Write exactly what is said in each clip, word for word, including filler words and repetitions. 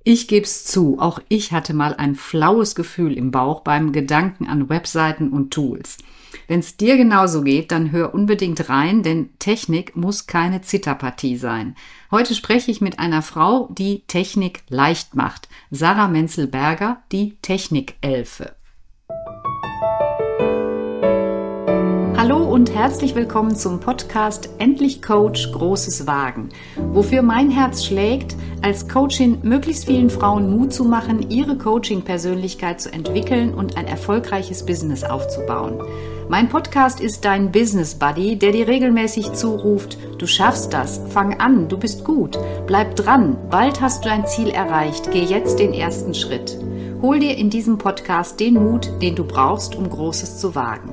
Ich geb's zu, auch ich hatte mal ein flaues Gefühl im Bauch beim Gedanken an Webseiten und Tools. Wenn's dir genauso geht, dann hör unbedingt rein, denn Technik muss keine Zitterpartie sein. Heute spreche ich mit einer Frau, die Technik leicht macht. Sarah Menzel-Berger, die Technikelfe. Hallo und herzlich willkommen zum Podcast Endlich Coach, großes Wagen. Wofür mein Herz schlägt, als Coachin möglichst vielen Frauen Mut zu machen, ihre Coaching-Persönlichkeit zu entwickeln und ein erfolgreiches Business aufzubauen. Mein Podcast ist dein Business Buddy, der dir regelmäßig zuruft, du schaffst das, fang an, du bist gut, bleib dran, bald hast du dein Ziel erreicht, geh jetzt den ersten Schritt. Hol dir in diesem Podcast den Mut, den du brauchst, um Großes zu wagen.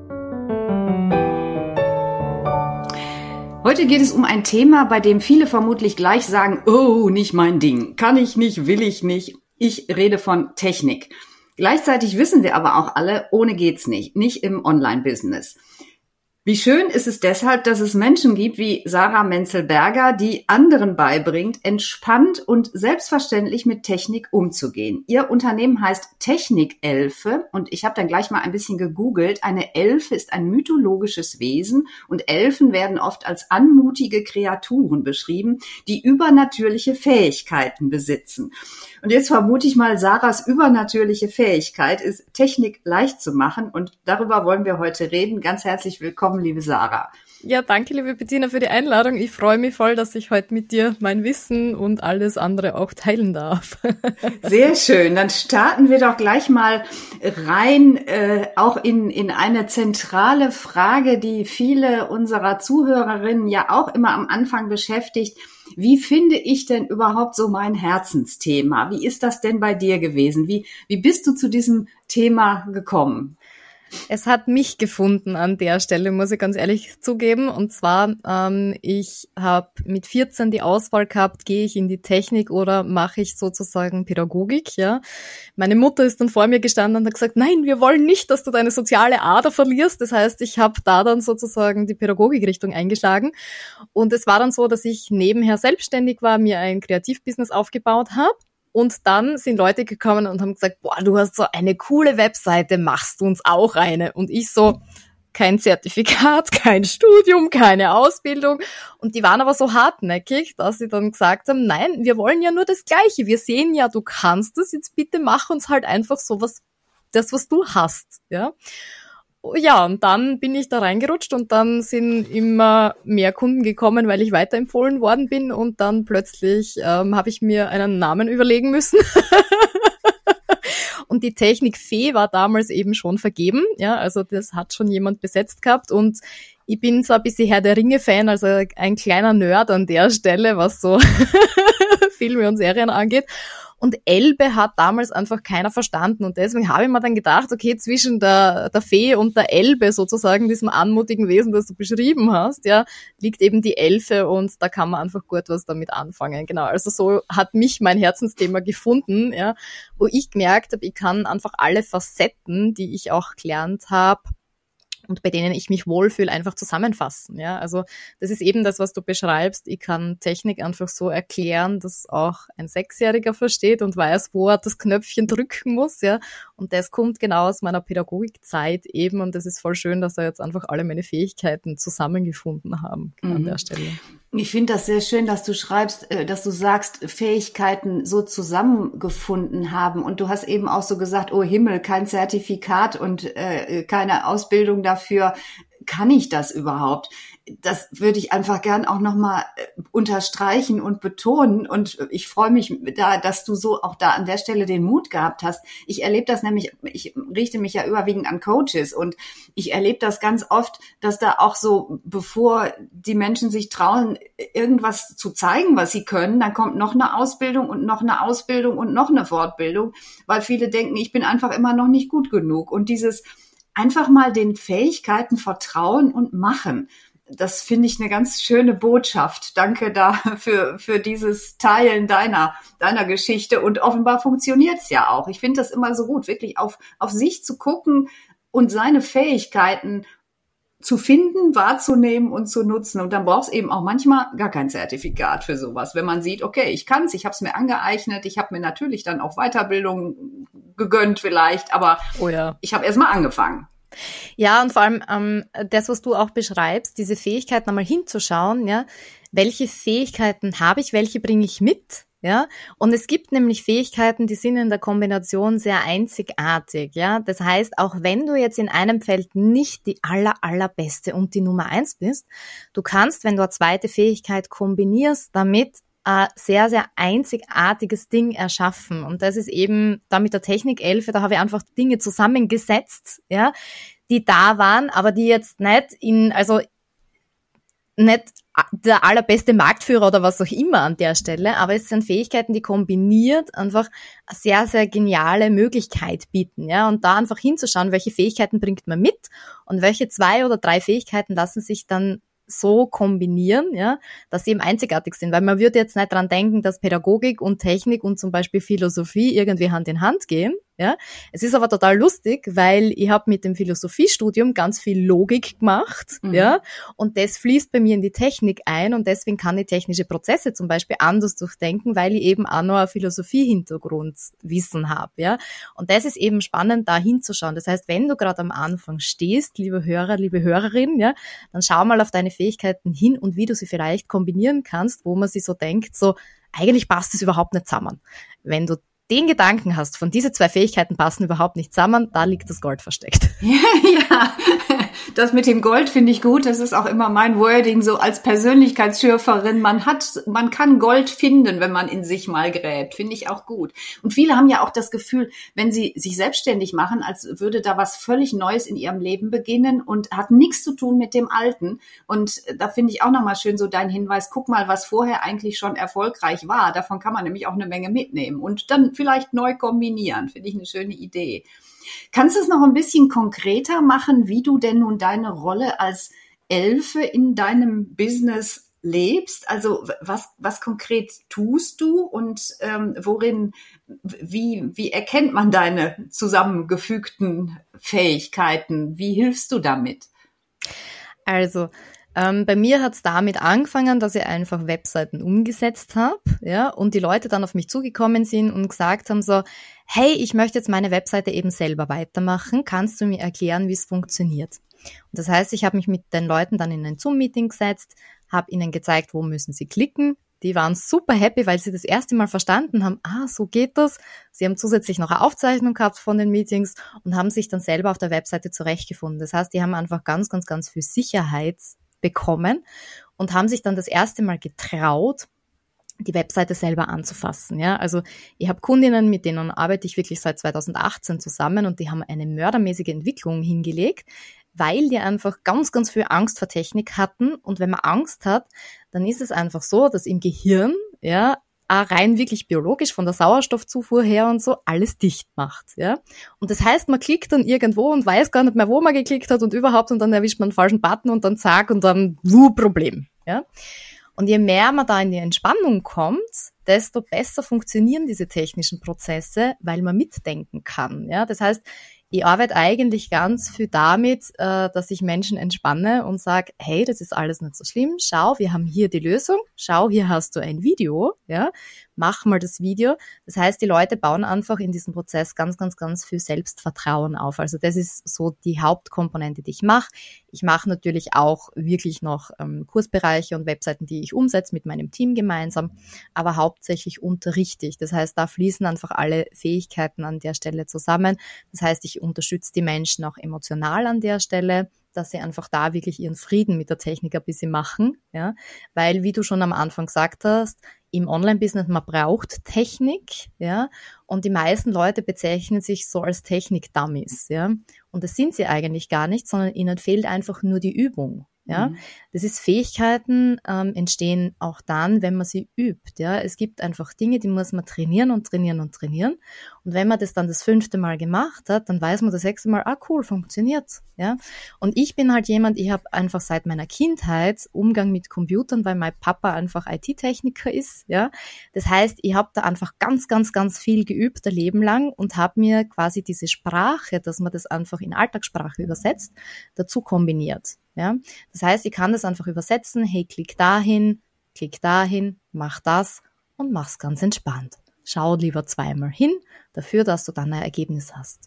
Heute geht es um ein Thema, bei dem viele vermutlich gleich sagen, oh, nicht mein Ding, kann ich nicht, will ich nicht. Ich rede von Technik. Gleichzeitig wissen wir aber auch alle, ohne geht's nicht, nicht im Online-Business. Wie schön ist es deshalb, dass es Menschen gibt wie Sarah Menzel-Berger, die anderen beibringt, entspannt und selbstverständlich mit Technik umzugehen. Ihr Unternehmen heißt Technikelfe und ich habe dann gleich mal ein bisschen gegoogelt. Eine Elfe ist ein mythologisches Wesen und Elfen werden oft als anmutige Kreaturen beschrieben, die übernatürliche Fähigkeiten besitzen. Und jetzt vermute ich mal, Sarahs übernatürliche Fähigkeit ist, Technik leicht zu machen und darüber wollen wir heute reden. Ganz herzlich willkommen, liebe Sarah. Ja, danke, liebe Bettina, für die Einladung. Ich freue mich voll, dass ich heute mit dir mein Wissen und alles andere auch teilen darf. Sehr schön. Dann starten wir doch gleich mal rein, äh, auch in, in eine zentrale Frage, die viele unserer Zuhörerinnen ja auch immer am Anfang beschäftigt. Wie finde ich denn überhaupt so mein Herzensthema? Wie ist das denn bei dir gewesen? Wie, wie bist du zu diesem Thema gekommen? Es hat mich gefunden an der Stelle, muss ich ganz ehrlich zugeben. Und zwar, ähm, ich habe mit vierzehn die Auswahl gehabt, gehe ich in die Technik oder mache ich sozusagen Pädagogik, ja. Meine Mutter ist dann vor mir gestanden und hat gesagt, nein, wir wollen nicht, dass du deine soziale Ader verlierst. Das heißt, ich habe da dann sozusagen die Pädagogikrichtung eingeschlagen. Und es war dann so, dass ich nebenher selbstständig war, mir ein Kreativbusiness aufgebaut habe. Und dann sind Leute gekommen und haben gesagt, boah, du hast so eine coole Webseite, machst du uns auch eine? Und ich so, kein Zertifikat, kein Studium, keine Ausbildung. Und die waren aber so hartnäckig, dass sie dann gesagt haben, nein, wir wollen ja nur das Gleiche. Wir sehen ja, du kannst das, jetzt bitte mach uns halt einfach sowas, das, was du hast, ja. Ja, und dann bin ich da reingerutscht und dann sind immer mehr Kunden gekommen, weil ich weiterempfohlen worden bin und dann plötzlich ähm, habe ich mir einen Namen überlegen müssen. Und die Technikfee war damals eben schon vergeben, ja, also das hat schon jemand besetzt gehabt und ich bin so ein bisschen Herr der Ringe-Fan, also ein kleiner Nerd an der Stelle, was so Filme und Serien angeht. Und Elbe hat damals einfach keiner verstanden. Und deswegen habe ich mir dann gedacht, okay, zwischen der, der Fee und der Elbe sozusagen, diesem anmutigen Wesen, das du beschrieben hast, ja, liegt eben die Elfe und da kann man einfach gut was damit anfangen. Genau, also so hat mich mein Herzensthema gefunden, ja, wo ich gemerkt habe, ich kann einfach alle Facetten, die ich auch gelernt habe, und bei denen ich mich wohlfühle, einfach zusammenfassen. Ja, also das ist eben das, was du beschreibst. Ich kann Technik einfach so erklären, dass auch ein Sechsjähriger versteht und weiß, wo er das Knöpfchen drücken muss. Ja, und das kommt genau aus meiner Pädagogikzeit eben. Und das ist voll schön, dass da jetzt einfach alle meine Fähigkeiten zusammengefunden haben mhm. an der Stelle. Ich finde das sehr schön, dass du schreibst, dass du sagst, Fähigkeiten so zusammengefunden haben. Und du hast eben auch so gesagt, oh Himmel, kein Zertifikat und äh, keine Ausbildung dafür. Kann ich das überhaupt? Das würde ich einfach gern auch nochmal unterstreichen und betonen. Und ich freue mich da, dass du so auch da an der Stelle den Mut gehabt hast. Ich erlebe das nämlich, ich richte mich ja überwiegend an Coaches und ich erlebe das ganz oft, dass da auch so, bevor die Menschen sich trauen, irgendwas zu zeigen, was sie können, dann kommt noch eine Ausbildung und noch eine Ausbildung und noch eine Fortbildung, weil viele denken, ich bin einfach immer noch nicht gut genug. Und dieses einfach mal den Fähigkeiten vertrauen und machen. Das finde ich eine ganz schöne Botschaft. Danke da für, für dieses Teilen deiner, deiner Geschichte. Und offenbar funktioniert es ja auch. Ich finde das immer so gut, wirklich auf, auf sich zu gucken und seine Fähigkeiten zu finden, wahrzunehmen und zu nutzen. Und dann braucht es eben auch manchmal gar kein Zertifikat für sowas. Wenn man sieht, okay, ich kann es, ich habe es mir angeeignet, ich habe mir natürlich dann auch Weiterbildung gegönnt vielleicht, aber oh ja. ich habe erst mal angefangen. Ja, und vor allem ähm, das, was du auch beschreibst, diese Fähigkeiten einmal hinzuschauen, ja, welche Fähigkeiten habe ich, welche bringe ich mit, ja, und es gibt nämlich Fähigkeiten, die sind in der Kombination sehr einzigartig, ja, das heißt, auch wenn du jetzt in einem Feld nicht die aller, allerbeste und die Nummer eins bist, du kannst, wenn du eine zweite Fähigkeit kombinierst, damit ein sehr, sehr einzigartiges Ding erschaffen. Und das ist eben da mit der Technikelfe, da habe ich einfach Dinge zusammengesetzt, ja, die da waren, aber die jetzt nicht in, also nicht der allerbeste Marktführer oder was auch immer an der Stelle, aber es sind Fähigkeiten, die kombiniert einfach eine sehr, sehr geniale Möglichkeit bieten, ja, und da einfach hinzuschauen, welche Fähigkeiten bringt man mit und welche zwei oder drei Fähigkeiten lassen sich dann so kombinieren, ja, dass sie eben einzigartig sind, weil man würde jetzt nicht dran denken, dass Pädagogik und Technik und zum Beispiel Philosophie irgendwie Hand in Hand gehen, ja. Es ist aber total lustig, weil ich habe mit dem Philosophiestudium ganz viel Logik gemacht, mhm. ja, und das fließt bei mir in die Technik ein und deswegen kann ich technische Prozesse zum Beispiel anders durchdenken, weil ich eben auch noch ein Philosophie-Hintergrundwissen habe, ja. Und das ist eben spannend, da hinzuschauen. Das heißt, wenn du gerade am Anfang stehst, liebe Hörer, liebe Hörerin, ja, dann schau mal auf deine Fähigkeiten hin und wie du sie vielleicht kombinieren kannst, wo man sich so denkt, so, eigentlich passt es überhaupt nicht zusammen. Wenn du den Gedanken hast, von diese zwei Fähigkeiten passen überhaupt nicht zusammen, da liegt das Gold versteckt. Ja, ja. Das mit dem Gold finde ich gut. Das ist auch immer mein Wording so als Persönlichkeitsschürferin. Man hat, man kann Gold finden, wenn man in sich mal gräbt. Finde ich auch gut. Und viele haben ja auch das Gefühl, wenn sie sich selbstständig machen, als würde da was völlig Neues in ihrem Leben beginnen und hat nichts zu tun mit dem Alten. Und da finde ich auch nochmal schön so dein Hinweis. Guck mal, was vorher eigentlich schon erfolgreich war. Davon kann man nämlich auch eine Menge mitnehmen und dann vielleicht neu kombinieren. Finde ich eine schöne Idee. Kannst du es noch ein bisschen konkreter machen, wie du denn nun deine Rolle als Elfe in deinem Business lebst? Also was, was konkret tust du und ähm, worin, wie, wie erkennt man deine zusammengefügten Fähigkeiten? Wie hilfst du damit? Also Ähm, bei mir hat's damit angefangen, dass ich einfach Webseiten umgesetzt habe, ja, und die Leute dann auf mich zugekommen sind und gesagt haben so, hey, ich möchte jetzt meine Webseite eben selber weitermachen, kannst du mir erklären, wie es funktioniert? Und das heißt, ich habe mich mit den Leuten dann in ein Zoom-Meeting gesetzt, habe ihnen gezeigt, wo müssen sie klicken. Die waren super happy, weil sie das erste Mal verstanden haben, ah, so geht das. Sie haben zusätzlich noch eine Aufzeichnung gehabt von den Meetings und haben sich dann selber auf der Webseite zurechtgefunden. Das heißt, die haben einfach ganz, ganz, ganz viel Sicherheit bekommen und haben sich dann das erste Mal getraut, die Webseite selber anzufassen. Ja, also ich habe Kundinnen, mit denen arbeite ich wirklich seit zweitausendachtzehn zusammen und die haben eine mördermäßige Entwicklung hingelegt, weil die einfach ganz, ganz viel Angst vor Technik hatten. Und wenn man Angst hat, dann ist es einfach so, dass im Gehirn, ja, auch rein wirklich biologisch von der Sauerstoffzufuhr her und so alles dicht macht, ja. Und das heißt, man klickt dann irgendwo und weiß gar nicht mehr, wo man geklickt hat und überhaupt und dann erwischt man einen falschen Button und dann zack und dann wuh, Problem, ja. Und je mehr man da in die Entspannung kommt, desto besser funktionieren diese technischen Prozesse, weil man mitdenken kann, ja. Das heißt, ich arbeite eigentlich ganz viel damit, dass ich Menschen entspanne und sage, hey, das ist alles nicht so schlimm, schau, wir haben hier die Lösung, schau, hier hast du ein Video, ja, mach mal das Video. Das heißt, die Leute bauen einfach in diesem Prozess ganz, ganz, ganz viel Selbstvertrauen auf. Also das ist so die Hauptkomponente, die ich mache. Ich mache natürlich auch wirklich noch ähm, Kursbereiche und Webseiten, die ich umsetze mit meinem Team gemeinsam, aber hauptsächlich unterrichte ich. Das heißt, da fließen einfach alle Fähigkeiten an der Stelle zusammen. Das heißt, ich unterstütze die Menschen auch emotional an der Stelle, dass sie einfach da wirklich ihren Frieden mit der Technik ein bisschen machen, ja, weil, wie du schon am Anfang gesagt hast, im Online-Business, man braucht Technik, ja, und die meisten Leute bezeichnen sich so als Technik-Dummies, ja, und das sind sie eigentlich gar nicht, sondern ihnen fehlt einfach nur die Übung, ja. Mhm. Das ist Fähigkeiten ähm, entstehen auch dann, wenn man sie übt. Ja, es gibt einfach Dinge, die muss man trainieren und trainieren und trainieren. Und wenn man das dann das fünfte Mal gemacht hat, dann weiß man das sechste Mal, ah cool, funktioniert. Ja, und ich bin halt jemand, ich habe einfach seit meiner Kindheit Umgang mit Computern, weil mein Papa einfach I T-Techniker ist. Ja, das heißt, ich habe da einfach ganz, ganz, ganz viel geübt, ein Leben lang und habe mir quasi diese Sprache, dass man das einfach in Alltagssprache übersetzt, dazu kombiniert. Ja, das heißt, ich kann das einfach übersetzen, hey, klick dahin, klick dahin, mach das und mach's ganz entspannt. Schau lieber zweimal hin, dafür, dass du dann ein Ergebnis hast.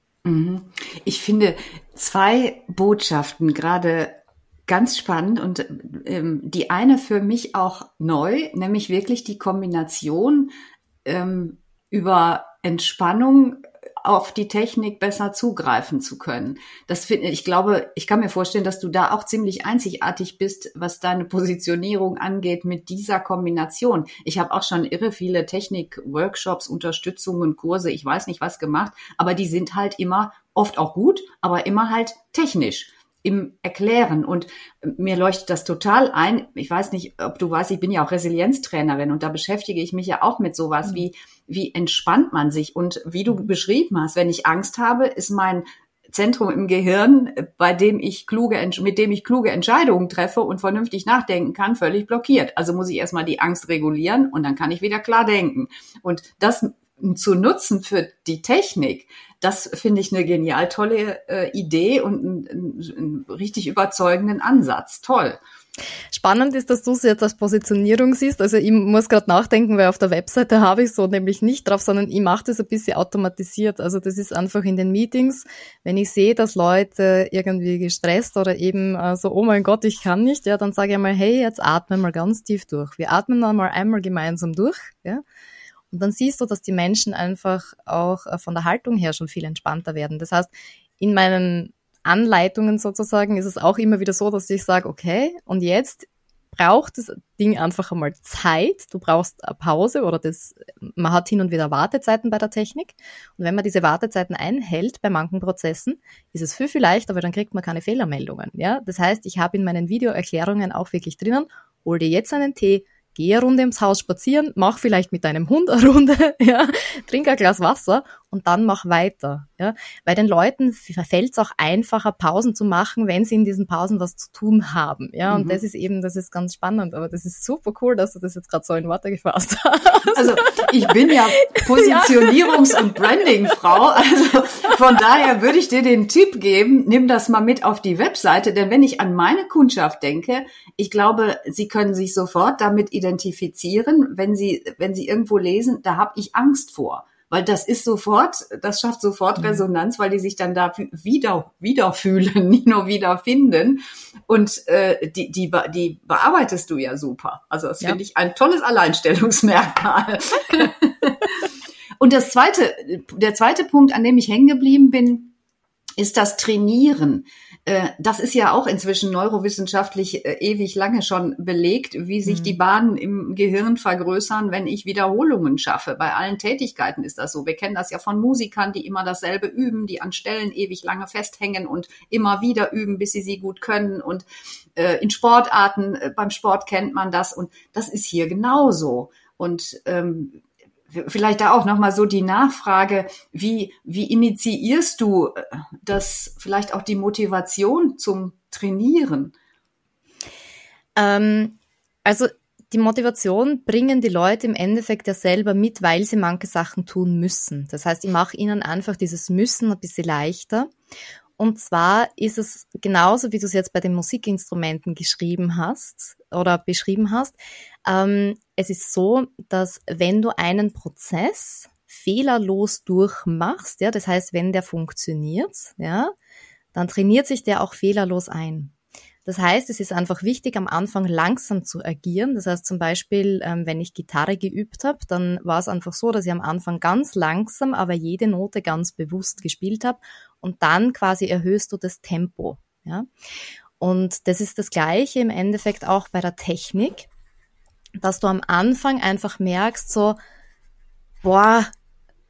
Ich finde zwei Botschaften gerade ganz spannend und ähm, die eine für mich auch neu, nämlich wirklich die Kombination ähm, über Entspannung auf die Technik besser zugreifen zu können. Das finde ich, glaube, ich kann mir vorstellen, dass du da auch ziemlich einzigartig bist, was deine Positionierung angeht mit dieser Kombination. Ich habe auch schon irre viele Technik-Workshops, Unterstützungen, Kurse, ich weiß nicht was gemacht, aber die sind halt immer oft auch gut, aber immer halt technisch im Erklären. Und mir leuchtet das total ein. Ich weiß nicht, ob du weißt, ich bin ja auch Resilienztrainerin und da beschäftige ich mich ja auch mit sowas mhm. wie, wie entspannt man sich. Und wie du beschrieben hast, wenn ich Angst habe, ist mein Zentrum im Gehirn, bei dem ich kluge, mit dem ich kluge Entscheidungen treffe und vernünftig nachdenken kann, völlig blockiert. Also muss ich erstmal die Angst regulieren und dann kann ich wieder klar denken. Und das zu nutzen für die Technik, das finde ich eine genial tolle äh, Idee und einen, einen richtig überzeugenden Ansatz. Toll. Spannend ist, dass du es jetzt als Positionierung siehst. Also ich muss gerade nachdenken, weil auf der Webseite habe ich so nämlich nicht drauf, sondern ich mache das ein bisschen automatisiert. Also das ist einfach in den Meetings, wenn ich sehe, dass Leute irgendwie gestresst oder eben äh, so, oh mein Gott, ich kann nicht, ja, dann sage ich einmal, hey, jetzt atmen wir ganz tief durch. Wir atmen einmal einmal gemeinsam durch, ja. Und dann siehst du, dass die Menschen einfach auch von der Haltung her schon viel entspannter werden. Das heißt, in meinen Anleitungen sozusagen ist es auch immer wieder so, dass ich sage, okay, und jetzt braucht das Ding einfach einmal Zeit. Du brauchst eine Pause oder das, man hat hin und wieder Wartezeiten bei der Technik. Und wenn man diese Wartezeiten einhält bei manchen Prozessen, ist es viel, viel leichter, weil dann kriegt man keine Fehlermeldungen. Ja, das heißt, ich habe in meinen Videoerklärungen auch wirklich drinnen, hol dir jetzt einen Tee, geh eine Runde ums Haus spazieren, mach vielleicht mit deinem Hund eine Runde, ja, trink ein Glas Wasser und dann mach weiter, ja, weil den Leuten fällt es auch einfacher, Pausen zu machen, wenn sie in diesen Pausen was zu tun haben, ja, und mhm. das ist eben, das ist ganz spannend, aber das ist super cool, dass du das jetzt gerade so in Worte gefasst hast. Also ich bin ja Positionierungs- und Branding-Frau, also von daher würde ich dir den Tipp geben, nimm das mal mit auf die Webseite, denn wenn ich an meine Kundschaft denke, ich glaube, sie können sich sofort damit identifizieren, wenn sie, wenn sie irgendwo lesen, da habe ich Angst vor. Weil das ist sofort, das schafft sofort Resonanz, weil die sich dann da wieder, wieder fühlen, nicht nur wiederfinden. Und äh, die, die, die bearbeitest du ja super. Also das ja. finde ich ein tolles Alleinstellungsmerkmal. Und das zweite, der zweite Punkt, an dem ich hängen geblieben bin, ist das Trainieren. Das ist ja auch inzwischen neurowissenschaftlich ewig lange schon belegt, wie sich die Bahnen im Gehirn vergrößern, wenn ich Wiederholungen schaffe. Bei allen Tätigkeiten ist das so. Wir kennen das ja von Musikern, die immer dasselbe üben, die an Stellen ewig lange festhängen und immer wieder üben, bis sie sie gut können. Und in Sportarten, beim Sport kennt man das. Und das ist hier genauso. Und ähm, vielleicht da auch nochmal so die Nachfrage, wie, wie initiierst du das, vielleicht auch die Motivation zum Trainieren? Ähm, also die Motivation bringen die Leute im Endeffekt ja selber mit, weil sie manche Sachen tun müssen. Das heißt, ich mache ihnen einfach dieses Müssen ein bisschen leichter. Und zwar ist es genauso, wie du es jetzt bei den Musikinstrumenten geschrieben hast oder beschrieben hast. Ähm, es ist so, dass wenn du einen Prozess fehlerlos durchmachst, ja, das heißt, wenn der funktioniert, ja, dann trainiert sich der auch fehlerlos ein. Das heißt, es ist einfach wichtig, am Anfang langsam zu agieren. Das heißt zum Beispiel, ähm, wenn ich Gitarre geübt habe, dann war es einfach so, dass ich am Anfang ganz langsam, aber jede Note ganz bewusst gespielt habe und dann quasi erhöhst du das Tempo. Ja? Und das ist das Gleiche im Endeffekt auch bei der Technik, dass du am Anfang einfach merkst, so, boah,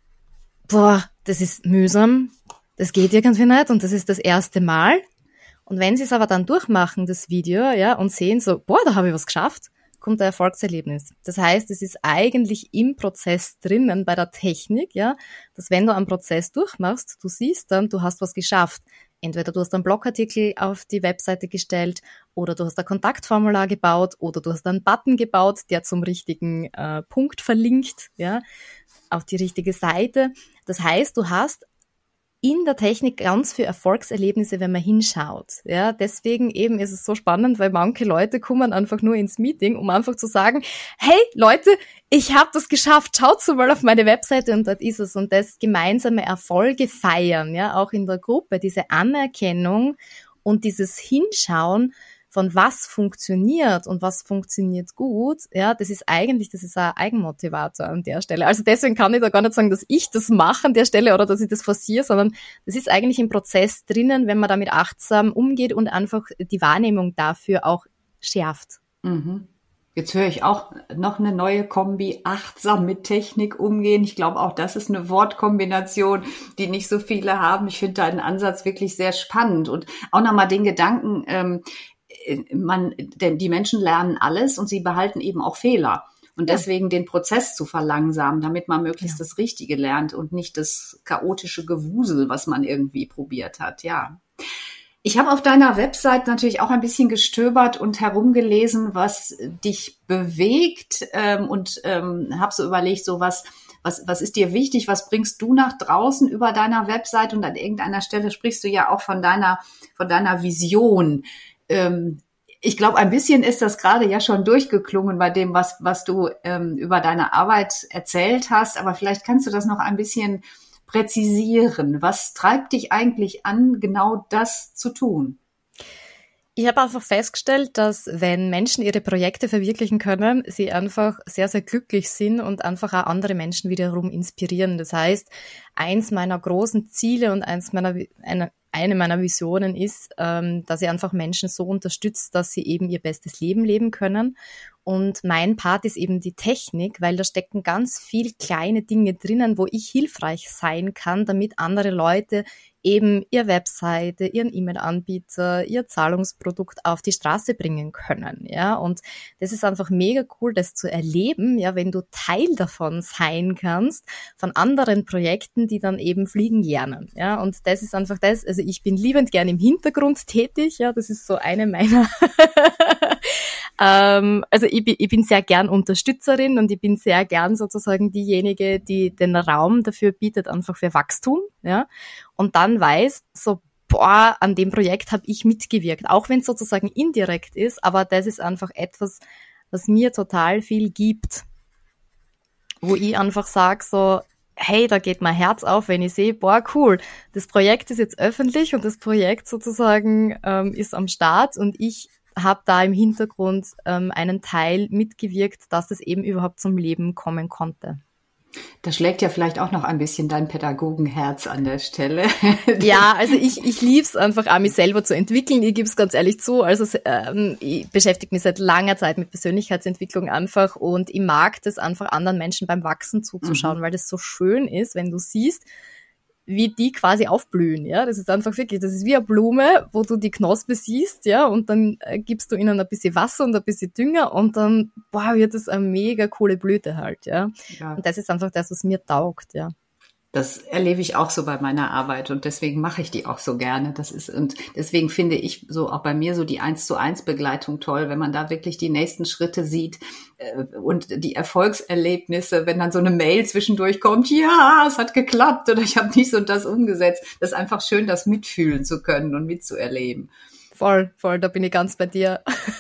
boah, das ist mühsam, das geht irgendwie nicht und das ist das erste Mal. Und wenn sie es aber dann durchmachen, das Video, ja, und sehen so, boah, da habe ich was geschafft, kommt ein Erfolgserlebnis. Das heißt, es ist eigentlich im Prozess drinnen bei der Technik, ja, dass wenn du einen Prozess durchmachst, du siehst dann, du hast was geschafft. Entweder du hast einen Blogartikel auf die Webseite gestellt oder du hast ein Kontaktformular gebaut oder du hast einen Button gebaut, der zum richtigen äh, Punkt verlinkt, ja, auf die richtige Seite. Das heißt, du hast in der Technik ganz viele Erfolgserlebnisse, wenn man hinschaut. Ja, deswegen eben ist es so spannend, weil manche Leute kommen einfach nur ins Meeting, um einfach zu sagen, hey Leute, ich habe das geschafft, schaut so mal auf meine Webseite und dort ist es. Und das gemeinsame Erfolge feiern, ja, auch in der Gruppe, diese Anerkennung und dieses Hinschauen von was funktioniert und was funktioniert gut, ja, das ist eigentlich, das ist ein Eigenmotivator an der Stelle. Also deswegen kann ich da gar nicht sagen, dass ich das mache an der Stelle oder dass ich das forciere, sondern das ist eigentlich im Prozess drinnen, wenn man damit achtsam umgeht und einfach die Wahrnehmung dafür auch schärft. Mhm. Jetzt höre ich auch noch eine neue Kombi, achtsam mit Technik umgehen. Ich glaube, auch das ist eine Wortkombination, die nicht so viele haben. Ich finde deinen Ansatz wirklich sehr spannend und auch nochmal den Gedanken, ähm, man, denn die Menschen lernen alles und sie behalten eben auch Fehler. Und deswegen ja. den Prozess zu verlangsamen, damit man möglichst ja. das Richtige lernt und nicht das chaotische Gewusel, was man irgendwie probiert hat. Ja. Ich habe auf deiner Website natürlich auch ein bisschen gestöbert und herumgelesen, was dich bewegt ähm, und ähm, habe so überlegt, so was, was, was ist dir wichtig, was bringst du nach draußen über deiner Website und an irgendeiner Stelle sprichst du ja auch von deiner, von deiner Vision. Ich glaube, ein bisschen ist das gerade ja schon durchgeklungen bei dem, was, was du ähm, über deine Arbeit erzählt hast. Aber vielleicht kannst du das noch ein bisschen präzisieren. Was treibt dich eigentlich an, genau das zu tun? Ich habe einfach festgestellt, dass wenn Menschen ihre Projekte verwirklichen können, sie einfach sehr, sehr glücklich sind und einfach auch andere Menschen wiederum inspirieren. Das heißt, eins meiner großen Ziele und eins meiner, eine, eine meiner Visionen ist, ähm, dass ich einfach Menschen so unterstütze, dass sie eben ihr bestes Leben leben können. Und mein Part ist eben die Technik, weil da stecken ganz viel kleine Dinge drinnen, wo ich hilfreich sein kann, damit andere Leute eben ihre Webseite, ihren E-Mail-Anbieter, ihr Zahlungsprodukt auf die Straße bringen können, ja. Und das ist einfach mega cool, das zu erleben, ja, wenn du Teil davon sein kannst, von anderen Projekten, die dann eben fliegen lernen, ja. Und das ist einfach das, also ich bin liebend gern im Hintergrund tätig, ja, das ist so eine meiner ähm, also ich bin, ich bin sehr gern Unterstützerin und ich bin sehr gern sozusagen diejenige, die den Raum dafür bietet, einfach für Wachstum, ja, und dann weiß, so, boah, an dem Projekt habe ich mitgewirkt, auch wenn es sozusagen indirekt ist, aber das ist einfach etwas, was mir total viel gibt, wo ich einfach sage, so, hey, da geht mein Herz auf, wenn ich sehe, boah, cool, das Projekt ist jetzt öffentlich und das Projekt sozusagen ähm, ist am Start und ich habe da im Hintergrund ähm, einen Teil mitgewirkt, dass es eben überhaupt zum Leben kommen konnte. Da schlägt ja vielleicht auch noch ein bisschen dein Pädagogenherz an der Stelle. Ja, also ich, ich liebe es einfach auch, mich selber zu entwickeln. Ich gebe es ganz ehrlich zu. Also ähm, ich beschäftige mich seit langer Zeit mit Persönlichkeitsentwicklung einfach und ich mag das einfach, anderen Menschen beim Wachsen zuzuschauen, mhm. weil das so schön ist, wenn du siehst, wie die quasi aufblühen, ja, das ist einfach wirklich, das ist wie eine Blume, wo du die Knospe siehst, ja, und dann äh, gibst du ihnen ein bisschen Wasser und ein bisschen Dünger und dann, boah, wird das eine mega coole Blüte halt, ja. ja. Und das ist einfach das, was mir taugt, ja. Das erlebe ich auch so bei meiner Arbeit und deswegen mache ich die auch so gerne. Das ist, und deswegen finde ich so auch bei mir so die eins zu eins Begleitung toll, wenn man da wirklich die nächsten Schritte sieht äh, und die Erfolgserlebnisse, wenn dann so eine Mail zwischendurch kommt, ja, es hat geklappt oder ich habe dies und das umgesetzt. Das ist einfach schön, das mitfühlen zu können und mitzuerleben. Voll, voll, da bin ich ganz bei dir.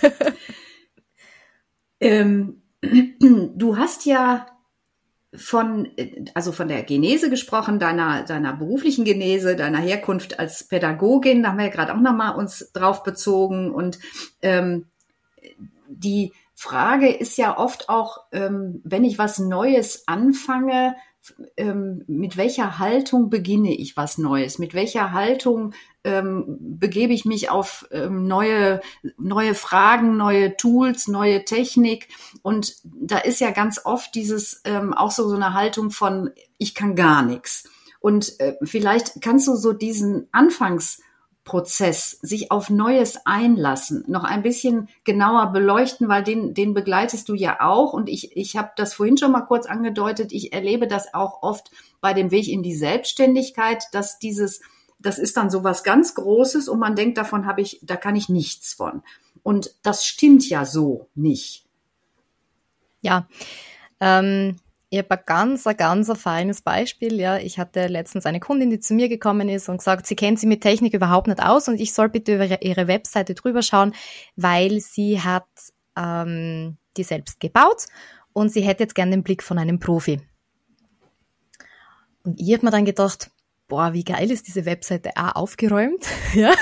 ähm, du hast ja von, also von der Genese gesprochen, deiner, deiner beruflichen Genese, deiner Herkunft als Pädagogin, da haben wir ja gerade auch nochmal uns drauf bezogen und ähm, die Frage ist ja oft auch, ähm, wenn ich was Neues anfange, ähm, mit welcher Haltung beginne ich was Neues? Mit welcher Haltung ähm, begebe ich mich auf ähm, neue, neue Fragen, neue Tools, neue Technik? Und da ist ja ganz oft dieses ähm, auch so, so eine Haltung von, ich kann gar nichts. Und äh, vielleicht kannst du so diesen Anfangs Prozess, sich auf Neues einlassen, noch ein bisschen genauer beleuchten, weil den, den begleitest du ja auch. Und ich, ich habe das vorhin schon mal kurz angedeutet, ich erlebe das auch oft bei dem Weg in die Selbstständigkeit, dass dieses, das ist dann so was ganz Großes und man denkt, davon habe ich, da kann ich nichts von. Und das stimmt ja so nicht. Ja, ähm, ich habe ein ganz, ein ganz ein feines Beispiel. Ja, ich hatte letztens eine Kundin, die zu mir gekommen ist und gesagt, sie kennt sich mit Technik überhaupt nicht aus und ich soll bitte über ihre Webseite drüber schauen, weil sie hat ähm, die selbst gebaut und sie hätte jetzt gern den Blick von einem Profi. Und ich habe mir dann gedacht, boah, wie geil ist diese Webseite A aufgeräumt, ja.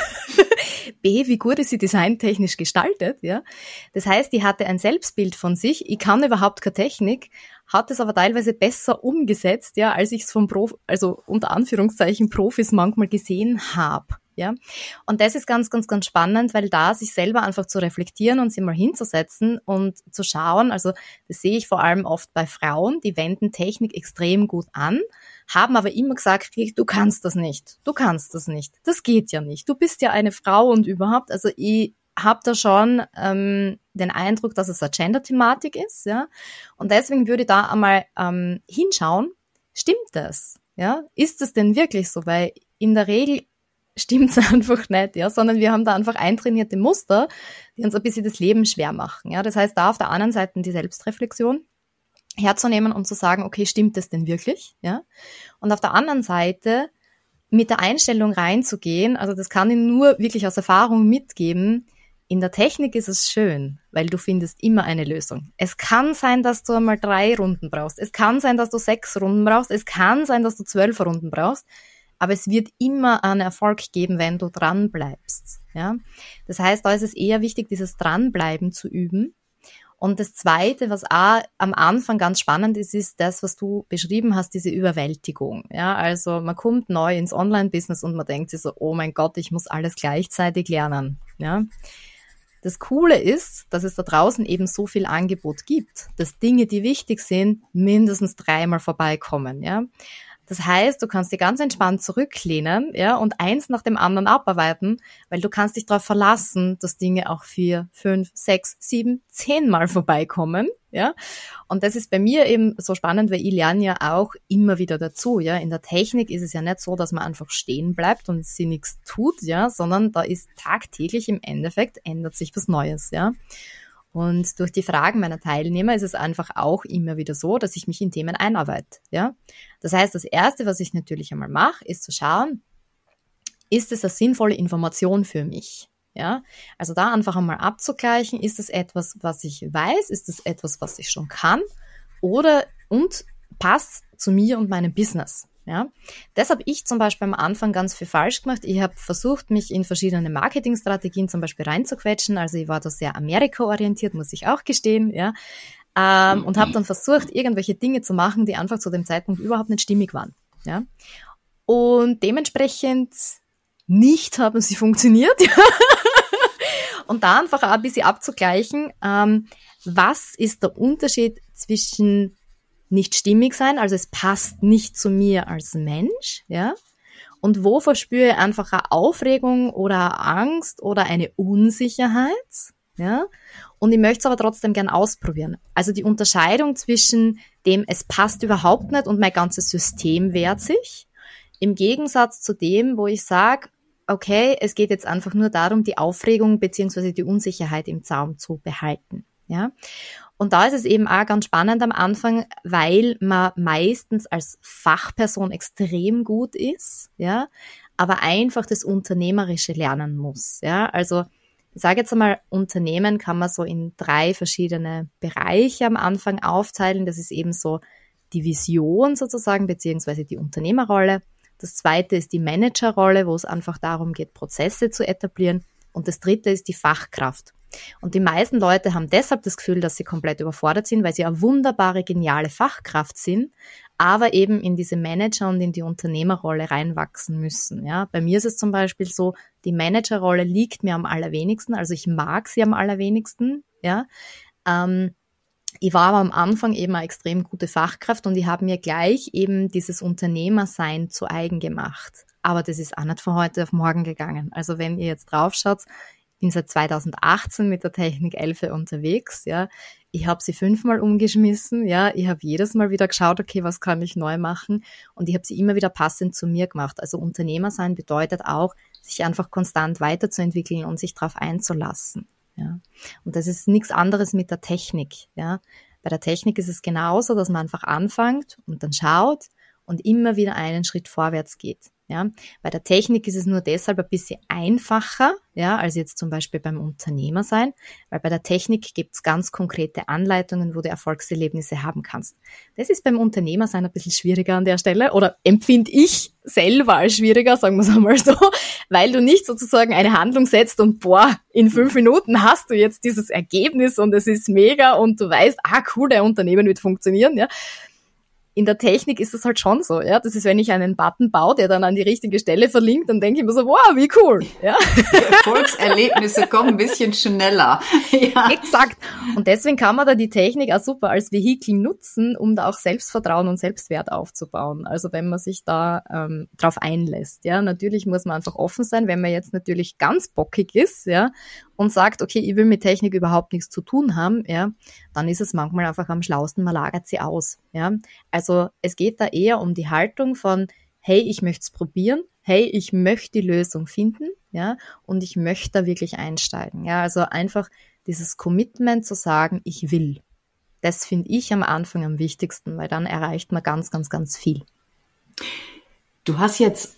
B, wie gut ist sie designtechnisch gestaltet, ja. Das heißt, die hatte ein Selbstbild von sich, ich kann überhaupt keine Technik, hat es aber teilweise besser umgesetzt, ja, als ich es vom Prof, also unter Anführungszeichen Profis manchmal gesehen habe, ja. Und das ist ganz, ganz, ganz spannend, weil da sich selber einfach zu reflektieren und sich mal hinzusetzen und zu schauen, also das sehe ich vor allem oft bei Frauen, die wenden Technik extrem gut an, haben aber immer gesagt, du kannst das nicht, du kannst das nicht, das geht ja nicht, du bist ja eine Frau und überhaupt, also ich habe da schon ähm, den Eindruck, dass es eine Gender-Thematik ist, ja, und deswegen würde ich da einmal ähm, hinschauen, stimmt das, ja, ist das denn wirklich so, weil in der Regel stimmt es einfach nicht, ja, sondern wir haben da einfach eintrainierte Muster, die uns ein bisschen das Leben schwer machen, ja, das heißt, da auf der anderen Seite die Selbstreflexion herzunehmen und zu sagen, okay, stimmt das denn wirklich, ja? Und auf der anderen Seite mit der Einstellung reinzugehen, also das kann ich nur wirklich aus Erfahrung mitgeben, in der Technik ist es schön, weil du findest immer eine Lösung. Es kann sein, dass du einmal drei Runden brauchst, es kann sein, dass du sechs Runden brauchst, es kann sein, dass du zwölf Runden brauchst, aber es wird immer einen Erfolg geben, wenn du dran bleibst, ja? Das heißt, da ist es eher wichtig, dieses Dranbleiben zu üben. Und das Zweite, was auch am Anfang ganz spannend ist, ist das, was du beschrieben hast, diese Überwältigung. Ja, also man kommt neu ins Online-Business und man denkt sich so, oh mein Gott, ich muss alles gleichzeitig lernen. Ja. Das Coole ist, dass es da draußen eben so viel Angebot gibt, dass Dinge, die wichtig sind, mindestens dreimal vorbeikommen. Ja. Das heißt, du kannst dich ganz entspannt zurücklehnen, ja, und eins nach dem anderen abarbeiten, weil du kannst dich darauf verlassen, dass Dinge auch vier, fünf, sechs, sieben, zehn Mal vorbeikommen, ja. Und das ist bei mir eben so spannend, weil ich lerne ja auch immer wieder dazu, ja. In der Technik ist es ja nicht so, dass man einfach stehen bleibt und sie nichts tut, ja, sondern da ist tagtäglich im Endeffekt ändert sich was Neues, ja. Und durch die Fragen meiner Teilnehmer ist es einfach auch immer wieder so, dass ich mich in Themen einarbeite, ja. Das heißt, das Erste, was ich natürlich einmal mache, ist zu schauen, ist es eine sinnvolle Information für mich, ja. Also da einfach einmal abzugleichen, ist es etwas, was ich weiß, ist es etwas, was ich schon kann oder und passt zu mir und meinem Business. Ja, das habe ich zum Beispiel am Anfang ganz viel falsch gemacht. Ich habe versucht, mich in verschiedene Marketingstrategien zum Beispiel reinzuquetschen. Also ich war da sehr Amerika-orientiert, muss ich auch gestehen, ja, ähm, und habe dann versucht, irgendwelche Dinge zu machen, die einfach zu dem Zeitpunkt überhaupt nicht stimmig waren. Ja, und dementsprechend nicht haben sie funktioniert. Ja. Und da einfach auch ein bisschen abzugleichen, ähm, was ist der Unterschied zwischen nicht stimmig sein, also es passt nicht zu mir als Mensch, ja, und wo verspüre ich einfach eine Aufregung oder eine Angst oder eine Unsicherheit, ja, und ich möchte es aber trotzdem gern ausprobieren. Also die Unterscheidung zwischen dem, es passt überhaupt nicht und mein ganzes System wehrt sich, im Gegensatz zu dem, wo ich sage, okay, es geht jetzt einfach nur darum, die Aufregung beziehungsweise die Unsicherheit im Zaum zu behalten, ja. Und da ist es eben auch ganz spannend am Anfang, weil man meistens als Fachperson extrem gut ist, ja, aber einfach das Unternehmerische lernen muss, ja. Also ich sage jetzt einmal, Unternehmen kann man so in drei verschiedene Bereiche am Anfang aufteilen. Das ist eben so die Vision sozusagen, beziehungsweise die Unternehmerrolle. Das zweite ist die Managerrolle, wo es einfach darum geht, Prozesse zu etablieren. Und das dritte ist die Fachkraft. Und die meisten Leute haben deshalb das Gefühl, dass sie komplett überfordert sind, weil sie eine wunderbare, geniale Fachkraft sind, aber eben in diese Manager- und in die Unternehmerrolle reinwachsen müssen. Ja, bei mir ist es zum Beispiel so, die Managerrolle liegt mir am allerwenigsten, also ich mag sie am allerwenigsten. Ja, ähm, ich war aber am Anfang eben eine extrem gute Fachkraft und ich habe mir gleich eben dieses Unternehmersein zu eigen gemacht. Aber das ist auch nicht von heute auf morgen gegangen. Also wenn ihr jetzt drauf schaut, ich bin seit zweitausendachtzehn mit der Technik Elfe unterwegs, ja. Ich habe sie fünfmal umgeschmissen, ja. Ich habe jedes Mal wieder geschaut, okay, was kann ich neu machen? Und ich habe sie immer wieder passend zu mir gemacht. Also Unternehmer sein bedeutet auch, sich einfach konstant weiterzuentwickeln und sich darauf einzulassen, ja. Und das ist nichts anderes mit der Technik, ja. Bei der Technik ist es genauso, dass man einfach anfängt und dann schaut und immer wieder einen Schritt vorwärts geht. Ja, bei der Technik ist es nur deshalb ein bisschen einfacher, ja, als jetzt zum Beispiel beim Unternehmer sein, weil bei der Technik gibt es ganz konkrete Anleitungen, wo du Erfolgserlebnisse haben kannst. Das ist beim Unternehmer sein ein bisschen schwieriger an der Stelle oder empfinde ich selber als schwieriger, sagen wir es einmal so, weil du nicht sozusagen eine Handlung setzt und boah, in fünf Minuten hast du jetzt dieses Ergebnis und es ist mega und du weißt, ah cool, der Unternehmen wird funktionieren, ja. In der Technik ist es halt schon so, ja. Das ist, wenn ich einen Button baue, der dann an die richtige Stelle verlinkt, dann denke ich mir so, wow, wie cool, ja. Die Erfolgserlebnisse kommen ein bisschen schneller. Ja. Exakt. Und deswegen kann man da die Technik auch super als Vehikel nutzen, um da auch Selbstvertrauen und Selbstwert aufzubauen. Also wenn man sich da ähm, drauf einlässt, ja. Natürlich muss man einfach offen sein, wenn man jetzt natürlich ganz bockig ist, ja, und sagt, okay, ich will mit Technik überhaupt nichts zu tun haben, ja, dann ist es manchmal einfach am schlausten, man lagert sie aus, ja. Also es geht da eher um die Haltung von, hey, ich möchte es probieren, hey, ich möchte die Lösung finden, ja, und ich möchte da wirklich einsteigen, ja. Also einfach dieses Commitment zu sagen, ich will. Das finde ich am Anfang am wichtigsten, weil dann erreicht man ganz, ganz, ganz viel. Du hast jetzt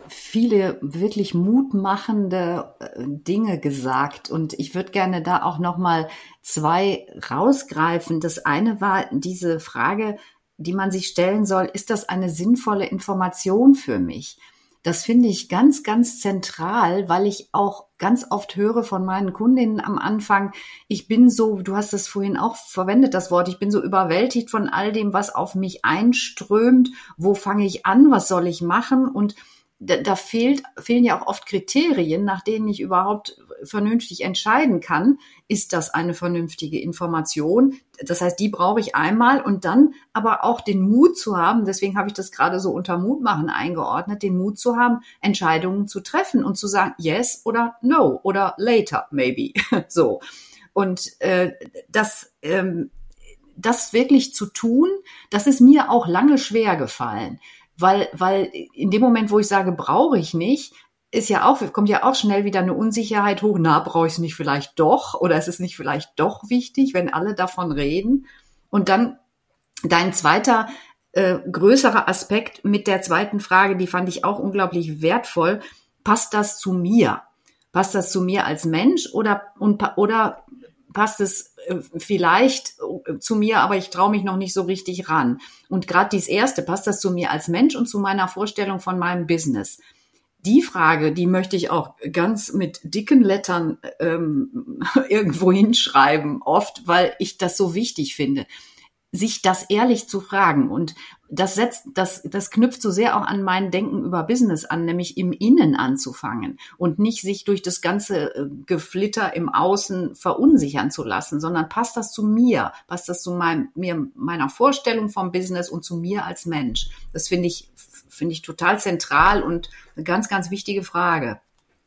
viele wirklich mutmachende Dinge gesagt und ich würde gerne da auch nochmal zwei rausgreifen. Das eine war diese Frage, die man sich stellen soll, ist das eine sinnvolle Information für mich? Das finde ich ganz, ganz zentral, weil ich auch ganz oft höre von meinen Kundinnen am Anfang, ich bin so, du hast es vorhin auch verwendet, das Wort, ich bin so überwältigt von all dem, was auf mich einströmt. Wo fange ich an? Was soll ich machen? Und da, da fehlt, fehlen ja auch oft Kriterien, nach denen ich überhaupt vernünftig entscheiden kann. Ist das eine vernünftige Information? Das heißt, die brauche ich einmal und dann aber auch den Mut zu haben, deswegen habe ich das gerade so unter Mutmachen eingeordnet, den Mut zu haben, Entscheidungen zu treffen und zu sagen, yes oder no oder later maybe. So. Und äh, das, ähm, das wirklich zu tun, das ist mir auch lange schwer gefallen. Weil, weil in dem Moment, wo ich sage, brauche ich nicht, ist ja auch, kommt ja auch schnell wieder eine Unsicherheit hoch. Na, brauche ich es nicht vielleicht doch? Oder ist es nicht vielleicht doch wichtig, wenn alle davon reden? Und dann dein zweiter, äh, größerer Aspekt mit der zweiten Frage, die fand ich auch unglaublich wertvoll. Passt das zu mir? Passt das zu mir als Mensch oder, und, oder passt es vielleicht zu mir, aber ich traue mich noch nicht so richtig ran. Und gerade dieses erste, passt das zu mir als Mensch und zu meiner Vorstellung von meinem Business? Die Frage, die möchte ich auch ganz mit dicken Lettern ähm, irgendwo hinschreiben, oft, weil ich das so wichtig finde, sich das ehrlich zu fragen. Und das setzt, das, das knüpft so sehr auch an mein Denken über Business an, nämlich im Innen anzufangen und nicht sich durch das ganze Geflitter im Außen verunsichern zu lassen, sondern passt das zu mir, passt das zu meinem, mir, meiner Vorstellung vom Business und zu mir als Mensch. Das finde ich, finde ich total zentral und eine ganz, ganz wichtige Frage.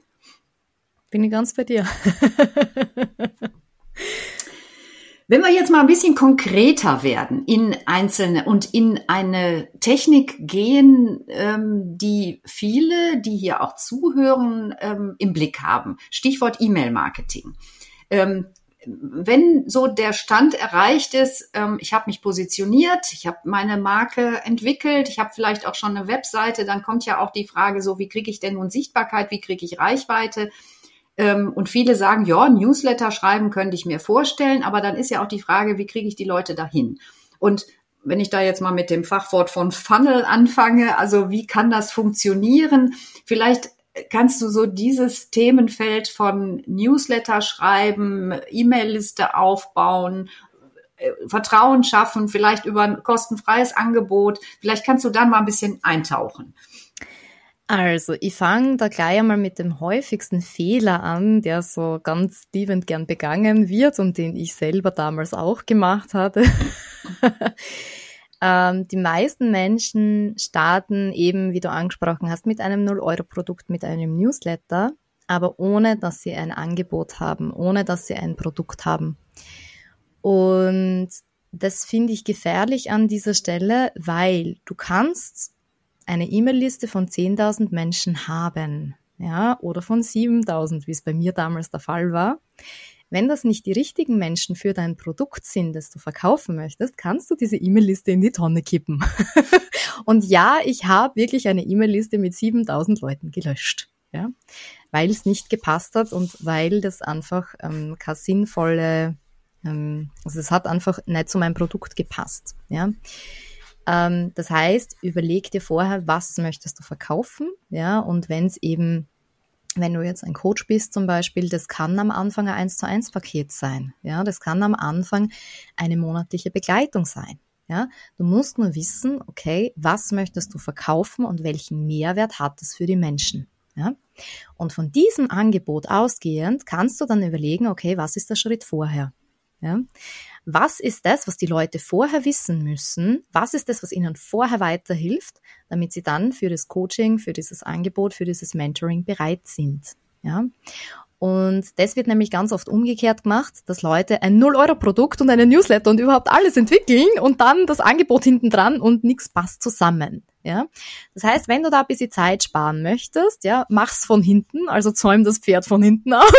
Bin ich ganz bei dir. Wenn wir jetzt mal ein bisschen konkreter werden in einzelne und in eine Technik gehen, ähm, die viele, die hier auch zuhören, ähm, im Blick haben. Stichwort E-Mail-Marketing. Ähm, wenn so der Stand erreicht ist, ähm, ich habe mich positioniert, ich habe meine Marke entwickelt, ich habe vielleicht auch schon eine Webseite, dann kommt ja auch die Frage so, wie kriege ich denn nun Sichtbarkeit, wie kriege ich Reichweite? Und viele sagen, ja, Newsletter schreiben könnte ich mir vorstellen, aber dann ist ja auch die Frage, wie kriege ich die Leute dahin? Und wenn ich da jetzt mal mit dem Fachwort von Funnel anfange, also wie kann das funktionieren? Vielleicht kannst du so dieses Themenfeld von Newsletter schreiben, E-Mail-Liste aufbauen, Vertrauen schaffen, vielleicht über ein kostenfreies Angebot. Vielleicht kannst du dann mal ein bisschen eintauchen. Also, ich fange da gleich einmal mit dem häufigsten Fehler an, der so ganz liebend gern begangen wird und den ich selber damals auch gemacht hatte. Ähm, die meisten Menschen starten eben, wie du angesprochen hast, mit einem null-Euro-Produkt, mit einem Newsletter, aber ohne, dass sie ein Angebot haben, ohne, dass sie ein Produkt haben. Und das finde ich gefährlich an dieser Stelle, weil du kannst eine E-Mail-Liste von zehntausend Menschen haben, ja, oder von siebentausend, wie es bei mir damals der Fall war. Wenn das nicht die richtigen Menschen für dein Produkt sind, das du verkaufen möchtest, kannst du diese E-Mail-Liste in die Tonne kippen. Und ja, ich habe wirklich eine E-Mail-Liste mit siebentausend Leuten gelöscht, ja, weil es nicht gepasst hat und weil das einfach ähm, keine sinnvolle, ähm, also es hat einfach nicht zu meinem Produkt gepasst, ja. Ähm, das heißt, überleg dir vorher, was möchtest du verkaufen, ja, und wenn es eben wenn du jetzt ein Coach bist zum Beispiel, das kann am Anfang ein eins zu eins Paket sein. Ja, das kann am Anfang eine monatliche Begleitung sein. Ja, du musst nur wissen, okay, was möchtest du verkaufen und welchen Mehrwert hat es für die Menschen. Ja, und von diesem Angebot ausgehend kannst du dann überlegen, okay, was ist der Schritt vorher? Ja, was ist das, was die Leute vorher wissen müssen? Was ist das, was ihnen vorher weiterhilft, damit sie dann für das Coaching, für dieses Angebot, für dieses Mentoring bereit sind? Ja. Und das wird nämlich ganz oft umgekehrt gemacht, dass Leute ein null-Euro-Produkt und einen Newsletter und überhaupt alles entwickeln und dann das Angebot hinten dran und nichts passt zusammen. Ja. Das heißt, wenn du da ein bisschen Zeit sparen möchtest, ja, mach's von hinten, also zäum das Pferd von hinten auf.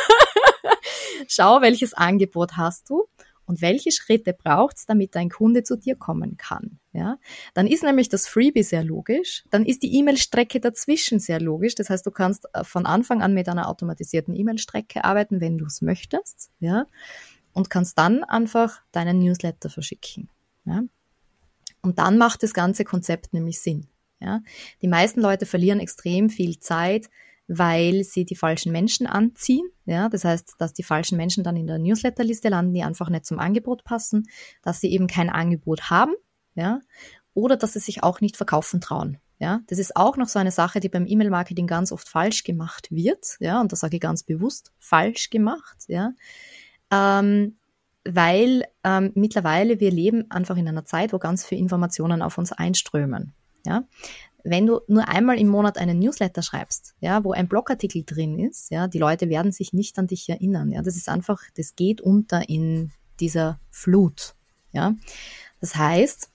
Schau, welches Angebot hast du und welche Schritte braucht's, damit dein Kunde zu dir kommen kann. Ja? Dann ist nämlich das Freebie sehr logisch, dann ist die E-Mail-Strecke dazwischen sehr logisch, das heißt, du kannst von Anfang an mit einer automatisierten E-Mail-Strecke arbeiten, wenn du es möchtest, ja, und kannst dann einfach deinen Newsletter verschicken. Ja? Und dann macht das ganze Konzept nämlich Sinn. Ja? Die meisten Leute verlieren extrem viel Zeit, weil sie die falschen Menschen anziehen. Ja, das heißt, dass die falschen Menschen dann in der Newsletterliste landen, die einfach nicht zum Angebot passen, dass sie eben kein Angebot haben, ja, oder dass sie sich auch nicht verkaufen trauen. Ja, das ist auch noch so eine Sache, die beim E-Mail-Marketing ganz oft falsch gemacht wird. Ja, und das sage ich ganz bewusst, falsch gemacht. Ja, ähm, weil ähm, mittlerweile wir leben einfach in einer Zeit, wo ganz viele Informationen auf uns einströmen. Ja. Wenn du nur einmal im Monat einen Newsletter schreibst, ja, wo ein Blogartikel drin ist, ja, die Leute werden sich nicht an dich erinnern, ja, das ist einfach, das geht unter in dieser Flut, ja. Das heißt,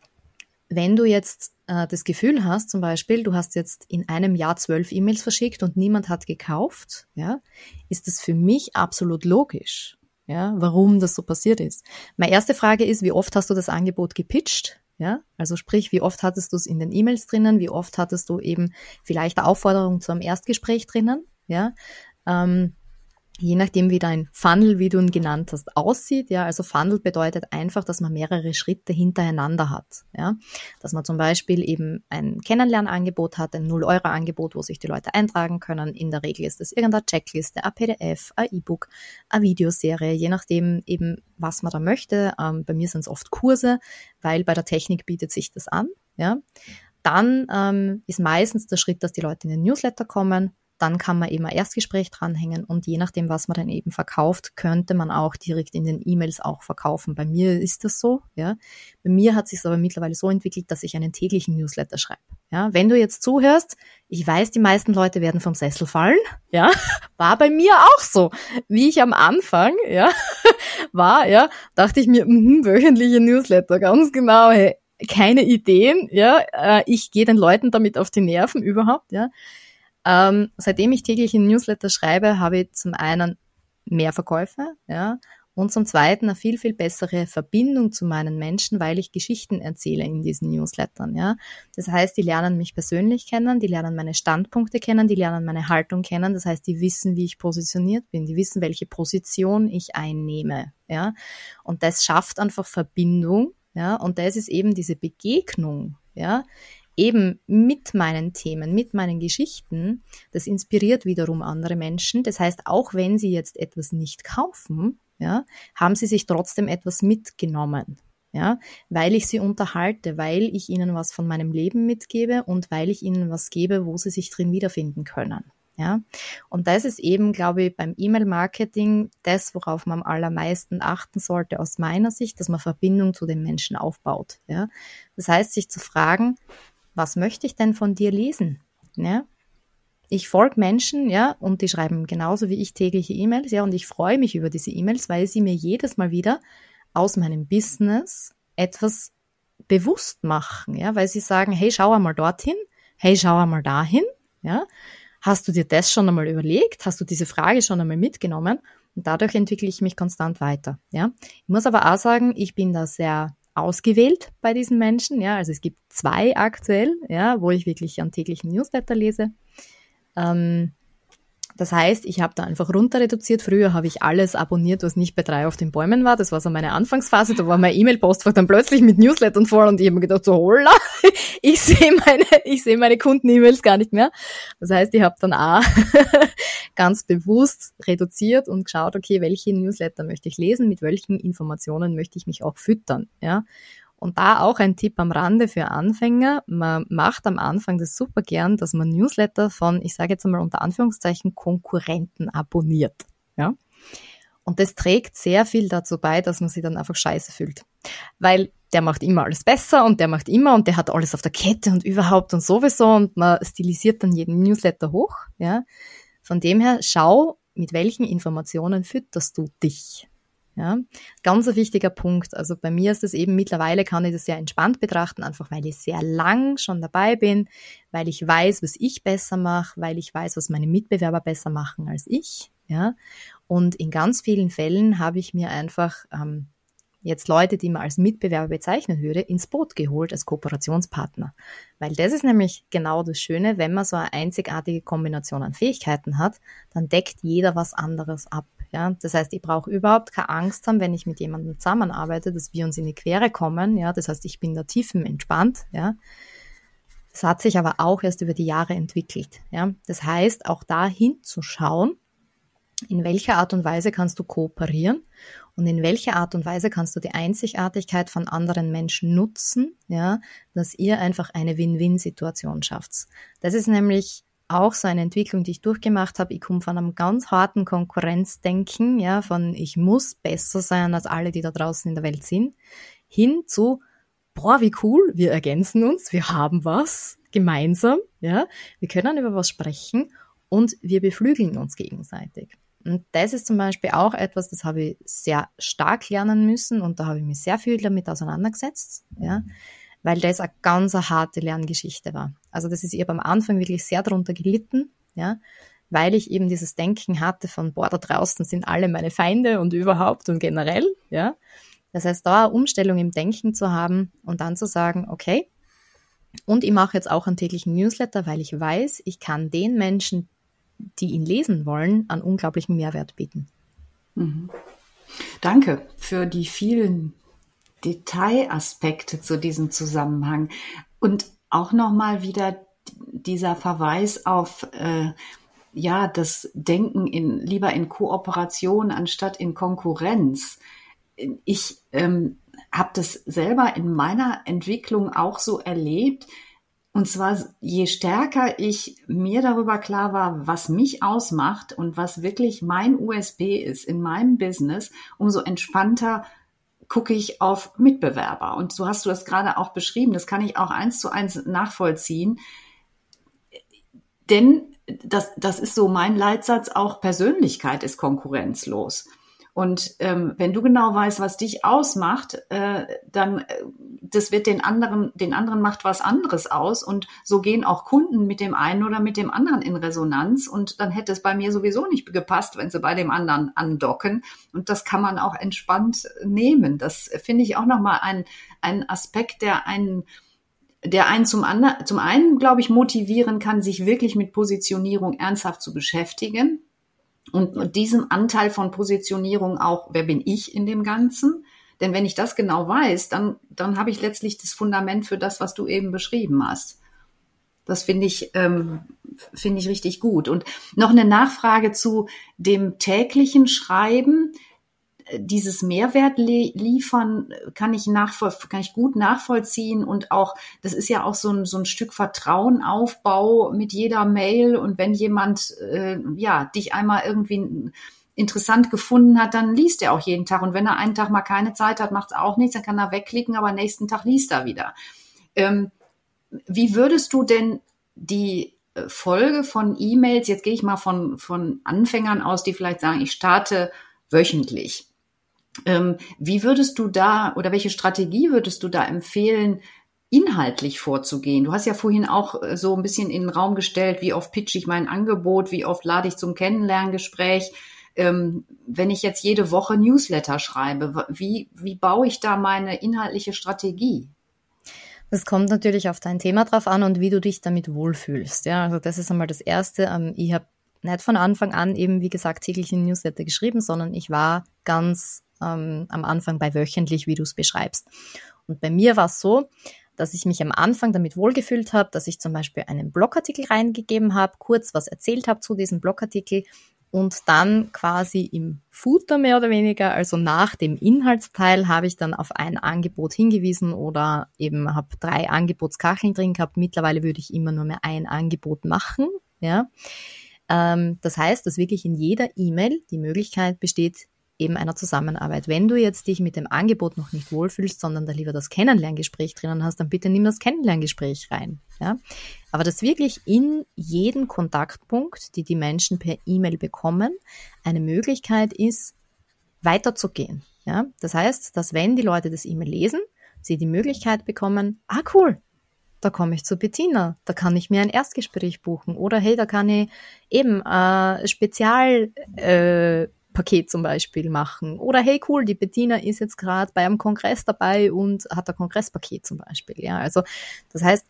wenn du jetzt äh, das Gefühl hast, zum Beispiel, du hast jetzt in einem Jahr zwölf E-Mails verschickt und niemand hat gekauft, ja, ist das für mich absolut logisch, ja, warum das so passiert ist. Meine erste Frage ist, wie oft hast du das Angebot gepitcht? Ja, also sprich, wie oft hattest du es in den E-Mails drinnen, wie oft hattest du eben vielleicht eine Aufforderung zu einem Erstgespräch drinnen, ja, ähm, je nachdem, wie dein Funnel, wie du ihn genannt hast, aussieht, ja, also Funnel bedeutet einfach, dass man mehrere Schritte hintereinander hat, ja, dass man zum Beispiel eben ein Kennenlernangebot hat, ein null-Euro-Angebot, wo sich die Leute eintragen können. In der Regel ist es irgendeine Checkliste, ein P D F, ein E-Book, eine Videoserie, je nachdem eben, was man da möchte. Ähm, bei mir sind es oft Kurse, weil bei der Technik bietet sich das an, ja. Dann ähm, ist meistens der Schritt, dass die Leute in den Newsletter kommen. Dann kann man eben ein Erstgespräch dranhängen und je nachdem, was man dann eben verkauft, könnte man auch direkt in den E-Mails auch verkaufen. Bei mir ist das so, ja. Bei mir hat sich es aber mittlerweile so entwickelt, dass ich einen täglichen Newsletter schreibe. Ja, wenn du jetzt zuhörst, ich weiß, die meisten Leute werden vom Sessel fallen, ja, war bei mir auch so. Wie ich am Anfang, ja, war, ja, dachte ich mir, mh, wöchentliche Newsletter, ganz genau, hey, keine Ideen, ja, äh, ich gehe den Leuten damit auf die Nerven überhaupt, ja. Ähm, seitdem ich täglich einen Newsletter schreibe, habe ich zum einen mehr Verkäufe, ja, und zum zweiten eine viel, viel bessere Verbindung zu meinen Menschen, weil ich Geschichten erzähle in diesen Newslettern, ja. Das heißt, die lernen mich persönlich kennen, die lernen meine Standpunkte kennen, die lernen meine Haltung kennen, das heißt, die wissen, wie ich positioniert bin, die wissen, welche Position ich einnehme, ja. Und das schafft einfach Verbindung, ja, und das ist eben diese Begegnung, ja, eben mit meinen Themen, mit meinen Geschichten, das inspiriert wiederum andere Menschen. Das heißt, auch wenn sie jetzt etwas nicht kaufen, ja, haben sie sich trotzdem etwas mitgenommen, ja, weil ich sie unterhalte, weil ich ihnen was von meinem Leben mitgebe und weil ich ihnen was gebe, wo sie sich drin wiederfinden können, Ja, und das ist eben, glaube ich, beim E-Mail-Marketing das, worauf man am allermeisten achten sollte aus meiner Sicht, dass man Verbindung zu den Menschen aufbaut. Ja, das heißt, sich zu fragen, was möchte ich denn von dir lesen? Ja, ich folge Menschen, ja, und die schreiben genauso wie ich tägliche E-Mails, ja, und ich freue mich über diese E-Mails, weil sie mir jedes Mal wieder aus meinem Business etwas bewusst machen, ja, weil sie sagen, hey, schau einmal dorthin, hey, schau einmal dahin, ja. Hast du dir das schon einmal überlegt? Hast du diese Frage schon einmal mitgenommen? Und dadurch entwickle ich mich konstant weiter. Ja? Ich muss aber auch sagen, ich bin da sehr ausgewählt bei diesen Menschen. Ja? Also es gibt zwei aktuell, ja, wo ich wirklich einen täglichen Newsletter lese. Ähm, Das heißt, ich habe da einfach runter reduziert. Früher habe ich alles abonniert, was nicht bei drei auf den Bäumen war. Das war so meine Anfangsphase. Da war mein E-Mail-Postfach dann plötzlich mit Newslettern voll und ich habe mir gedacht, so holla, ich sehe meine, ich sehe meine Kunden-E-Mails gar nicht mehr. Das heißt, ich habe dann auch ganz bewusst reduziert und geschaut, okay, welche Newsletter möchte ich lesen, mit welchen Informationen möchte ich mich auch füttern, ja. Und da auch ein Tipp am Rande für Anfänger. Man macht am Anfang das super gern, dass man Newsletter von, ich sage jetzt einmal unter Anführungszeichen, Konkurrenten abonniert. Ja? Und das trägt sehr viel dazu bei, dass man sich dann einfach scheiße fühlt. Weil der macht immer alles besser und der macht immer und der hat alles auf der Kette und überhaupt und sowieso und man stilisiert dann jeden Newsletter hoch. Ja? Von dem her, schau, mit welchen Informationen fütterst du dich. Ja, ganz ein wichtiger Punkt. Also bei mir ist das eben, mittlerweile kann ich das sehr entspannt betrachten, einfach weil ich sehr lang schon dabei bin, weil ich weiß, was ich besser mache, weil ich weiß, was meine Mitbewerber besser machen als ich. Ja, und in ganz vielen Fällen habe ich mir einfach ähm, jetzt Leute, die man als Mitbewerber bezeichnen würde, ins Boot geholt als Kooperationspartner. Weil das ist nämlich genau das Schöne, wenn man so eine einzigartige Kombination an Fähigkeiten hat, dann deckt jeder was anderes ab. Ja, das heißt, ich brauche überhaupt keine Angst haben, wenn ich mit jemandem zusammenarbeite, dass wir uns in die Quere kommen. Ja, das heißt, ich bin da tiefenentspannt. Ja, das hat sich aber auch erst über die Jahre entwickelt. Ja, das heißt, auch da hinzuschauen, in welcher Art und Weise kannst du kooperieren und in welcher Art und Weise kannst du die Einzigartigkeit von anderen Menschen nutzen, ja, dass ihr einfach eine Win-Win-Situation schafft. Das ist nämlich auch so eine Entwicklung, die ich durchgemacht habe. Ich komme von einem ganz harten Konkurrenzdenken, ja, von ich muss besser sein als alle, die da draußen in der Welt sind, hin zu, boah, wie cool, wir ergänzen uns, wir haben was gemeinsam, ja, wir können über was sprechen und wir beflügeln uns gegenseitig. Und das ist zum Beispiel auch etwas, das habe ich sehr stark lernen müssen und da habe ich mich sehr viel damit auseinandergesetzt, ja, weil das eine ganz eine harte Lerngeschichte war. Also das ist, ich habe am Anfang wirklich sehr darunter gelitten, ja, weil ich eben dieses Denken hatte von, boah, da draußen sind alle meine Feinde und überhaupt und generell, ja. Das heißt, da eine Umstellung im Denken zu haben und dann zu sagen, okay, und ich mache jetzt auch einen täglichen Newsletter, weil ich weiß, ich kann den Menschen, die ihn lesen wollen, einen unglaublichen Mehrwert bieten. Mhm. Danke für die vielen Detailaspekte zu diesem Zusammenhang und auch nochmal wieder dieser Verweis auf äh, ja das Denken in lieber in Kooperation anstatt in Konkurrenz. Ich ähm, habe das selber in meiner Entwicklung auch so erlebt. Und zwar, je stärker ich mir darüber klar war, was mich ausmacht und was wirklich mein U S P ist in meinem Business, umso entspannter gucke ich auf Mitbewerber. Und so hast du das gerade auch beschrieben. Das kann ich auch eins zu eins nachvollziehen. Denn das, das ist so mein Leitsatz, auch Persönlichkeit ist konkurrenzlos. Und ähm, wenn du genau weißt, was dich ausmacht, äh, dann äh, das wird den anderen, den anderen macht was anderes aus. Und so gehen auch Kunden mit dem einen oder mit dem anderen in Resonanz. Und dann hätte es bei mir sowieso nicht gepasst, wenn sie bei dem anderen andocken. Und das kann man auch entspannt nehmen. Das finde ich auch nochmal ein, ein Aspekt, der einen, der einen zum anderen, zum einen, glaube ich, motivieren kann, sich wirklich mit Positionierung ernsthaft zu beschäftigen. Und mit diesem Anteil von Positionierung auch, wer bin ich in dem Ganzen? Denn wenn ich das genau weiß, dann, dann habe ich letztlich das Fundament für das, was du eben beschrieben hast. Das finde ich, ähm, finde ich richtig gut. Und noch eine Nachfrage zu dem täglichen Schreiben. dieses Mehrwert li- liefern kann ich nachvoll- kann ich gut nachvollziehen und auch, das ist ja auch so ein, so ein Stück Vertrauenaufbau mit jeder Mail und wenn jemand, äh, ja, dich einmal irgendwie interessant gefunden hat, dann liest er auch jeden Tag und wenn er einen Tag mal keine Zeit hat, macht es auch nichts, dann kann er wegklicken, aber nächsten Tag liest er wieder. Ähm, wie würdest du denn die Folge von E-Mails, jetzt gehe ich mal von, von Anfängern aus, die vielleicht sagen, ich starte wöchentlich. Ähm, wie würdest du da oder welche Strategie würdest du da empfehlen, inhaltlich vorzugehen? Du hast ja vorhin auch so ein bisschen in den Raum gestellt, wie oft pitche ich mein Angebot, wie oft lade ich zum Kennenlerngespräch. Ähm, wenn ich jetzt jede Woche Newsletter schreibe, wie, wie baue ich da meine inhaltliche Strategie? Das kommt natürlich auf dein Thema drauf an und wie du dich damit wohlfühlst. Ja, also das ist einmal das Erste. Ich habe nicht von Anfang an eben, wie gesagt, täglich in Newsletter geschrieben, sondern ich war ganz ähm, am Anfang bei wöchentlich, wie du es beschreibst. Und bei mir war es so, dass ich mich am Anfang damit wohlgefühlt habe, dass ich zum Beispiel einen Blogartikel reingegeben habe, kurz was erzählt habe zu diesem Blogartikel und dann quasi im Footer mehr oder weniger, also nach dem Inhaltsteil, habe ich dann auf ein Angebot hingewiesen oder eben habe drei Angebotskacheln drin gehabt. Mittlerweile würde ich immer nur mehr ein Angebot machen. Ja, ähm, das heißt, dass wirklich in jeder E-Mail die Möglichkeit besteht, eben einer Zusammenarbeit. Wenn du jetzt dich mit dem Angebot noch nicht wohlfühlst, sondern da lieber das Kennenlerngespräch drinnen hast, dann bitte nimm das Kennenlerngespräch rein. Ja? Aber dass wirklich in jeden Kontaktpunkt, die die Menschen per E-Mail bekommen, eine Möglichkeit ist, weiterzugehen. Ja? Das heißt, dass wenn die Leute das E-Mail lesen, sie die Möglichkeit bekommen, ah cool, da komme ich zu Bettina, da kann ich mir ein Erstgespräch buchen oder hey, da kann ich eben äh, Spezial äh, Paket zum Beispiel machen. Oder hey cool, die Bettina ist jetzt gerade bei einem Kongress dabei und hat ein Kongresspaket zum Beispiel. Ja, also das heißt,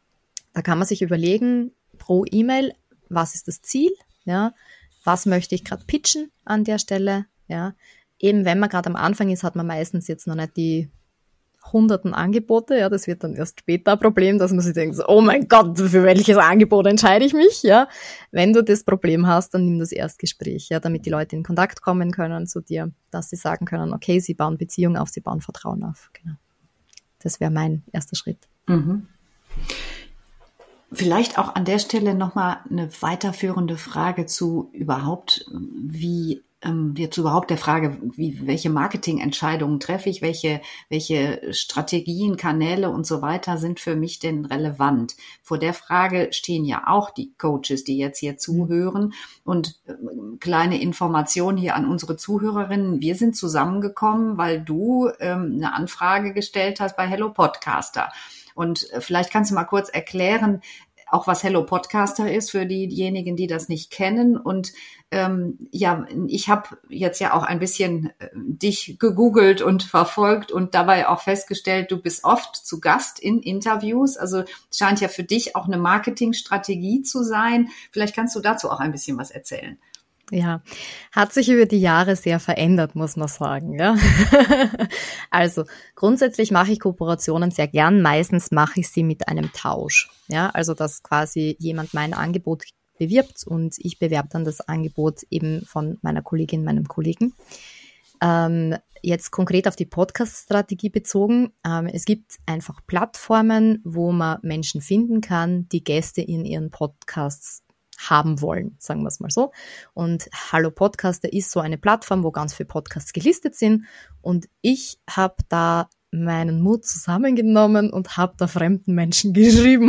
da kann man sich überlegen, pro E-Mail, was ist das Ziel? Ja, was möchte ich gerade pitchen an der Stelle? Ja, eben wenn man gerade am Anfang ist, hat man meistens jetzt noch nicht die hunderten Angebote, ja, das wird dann erst später ein Problem, dass man sich denkt, oh mein Gott, für welches Angebot entscheide ich mich, ja. Wenn du das Problem hast, dann nimm das Erstgespräch, ja, damit die Leute in Kontakt kommen können zu dir, dass sie sagen können, okay, sie bauen Beziehung auf, sie bauen Vertrauen auf, genau. Das wäre mein erster Schritt. Mhm. Vielleicht auch an der Stelle nochmal eine weiterführende Frage zu überhaupt, wie ähm, jetzt überhaupt der Frage, wie, welche Marketingentscheidungen treffe ich, welche, welche Strategien, Kanäle und so weiter sind für mich denn relevant? Vor der Frage stehen ja auch die Coaches, die jetzt hier zuhören. Und äh, kleine Information hier an unsere Zuhörerinnen. Wir sind zusammengekommen, weil du ähm, eine Anfrage gestellt hast bei Hello Podcaster. Und vielleicht kannst du mal kurz erklären, auch was Hello Podcaster ist für diejenigen, die das nicht kennen. Und ähm, ja, ich habe jetzt ja auch ein bisschen äh, dich gegoogelt und verfolgt und dabei auch festgestellt, du bist oft zu Gast in Interviews. Also es scheint ja für dich auch eine Marketingstrategie zu sein. Vielleicht kannst du dazu auch ein bisschen was erzählen. Ja, hat sich über die Jahre sehr verändert, muss man sagen, ja. Also, grundsätzlich mache ich Kooperationen sehr gern. Meistens mache ich sie mit einem Tausch, ja. Also, dass quasi jemand mein Angebot bewirbt und ich bewerbe dann das Angebot eben von meiner Kollegin, meinem Kollegen. Ähm, jetzt konkret auf die Podcast-Strategie bezogen. Ähm, es gibt einfach Plattformen, wo man Menschen finden kann, die Gäste in ihren Podcasts haben wollen, sagen wir es mal so. Und Hallo Podcaster ist so eine Plattform, wo ganz viele Podcasts gelistet sind. Und ich habe da meinen Mut zusammengenommen und habe da fremden Menschen geschrieben.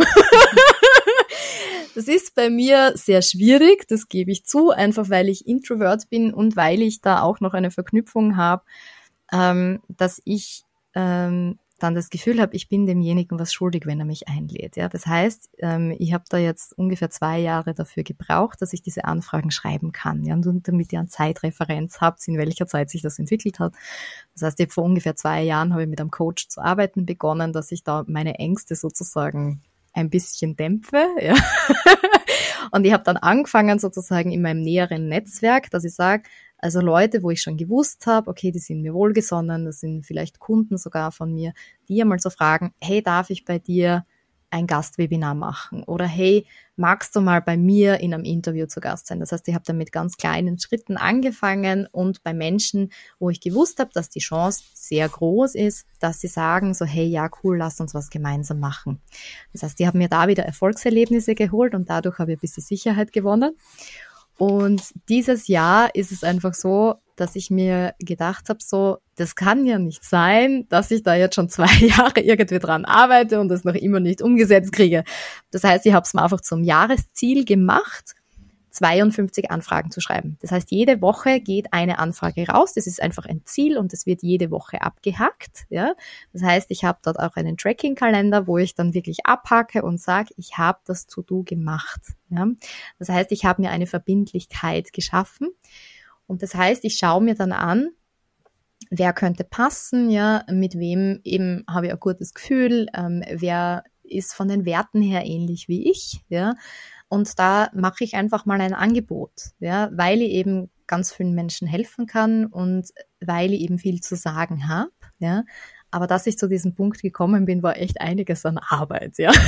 Das ist bei mir sehr schwierig, das gebe ich zu, einfach weil ich Introvert bin und weil ich da auch noch eine Verknüpfung habe, ähm, dass ich ähm, dann das Gefühl habe, ich bin demjenigen was schuldig, wenn er mich einlädt. Ja, das heißt, ähm, ich habe da jetzt ungefähr zwei Jahre dafür gebraucht, dass ich diese Anfragen schreiben kann. Ja, und damit ihr eine Zeitreferenz habt, in welcher Zeit sich das entwickelt hat. Das heißt, ich vor ungefähr zwei Jahren habe ich mit einem Coach zu arbeiten begonnen, dass ich da meine Ängste sozusagen ein bisschen dämpfe. Ja. Und ich habe dann angefangen sozusagen in meinem näheren Netzwerk, dass ich sage, also Leute, wo ich schon gewusst habe, okay, die sind mir wohlgesonnen, das sind vielleicht Kunden sogar von mir, die einmal so fragen, hey, darf ich bei dir ein Gastwebinar machen oder hey, magst du mal bei mir in einem Interview zu Gast sein? Das heißt, ich habe dann mit ganz kleinen Schritten angefangen und bei Menschen, wo ich gewusst habe, dass die Chance sehr groß ist, dass sie sagen so, hey, ja, cool, lass uns was gemeinsam machen. Das heißt, die haben mir da wieder Erfolgserlebnisse geholt und dadurch habe ich ein bisschen Sicherheit gewonnen. Und dieses Jahr ist es einfach so, dass ich mir gedacht habe, so, das kann ja nicht sein, dass ich da jetzt schon zwei Jahre irgendwie dran arbeite und das noch immer nicht umgesetzt kriege. Das heißt, ich habe es mir einfach zum Jahresziel gemacht, zweiundfünfzig Anfragen zu schreiben. Das heißt, jede Woche geht eine Anfrage raus. Das ist einfach ein Ziel und es wird jede Woche abgehackt. Ja? Das heißt, ich habe dort auch einen Tracking-Kalender, wo ich dann wirklich abhacke und sage, ich habe das To-Do gemacht. Ja? Das heißt, ich habe mir eine Verbindlichkeit geschaffen. Und das heißt, ich schaue mir dann an, wer könnte passen, ja, mit wem eben habe ich ein gutes Gefühl, ähm, wer ist von den Werten her ähnlich wie ich, ja. Und da mache ich einfach mal ein Angebot, ja, weil ich eben ganz vielen Menschen helfen kann und weil ich eben viel zu sagen habe, ja. Aber dass ich zu diesem Punkt gekommen bin, war echt einiges an Arbeit, ja.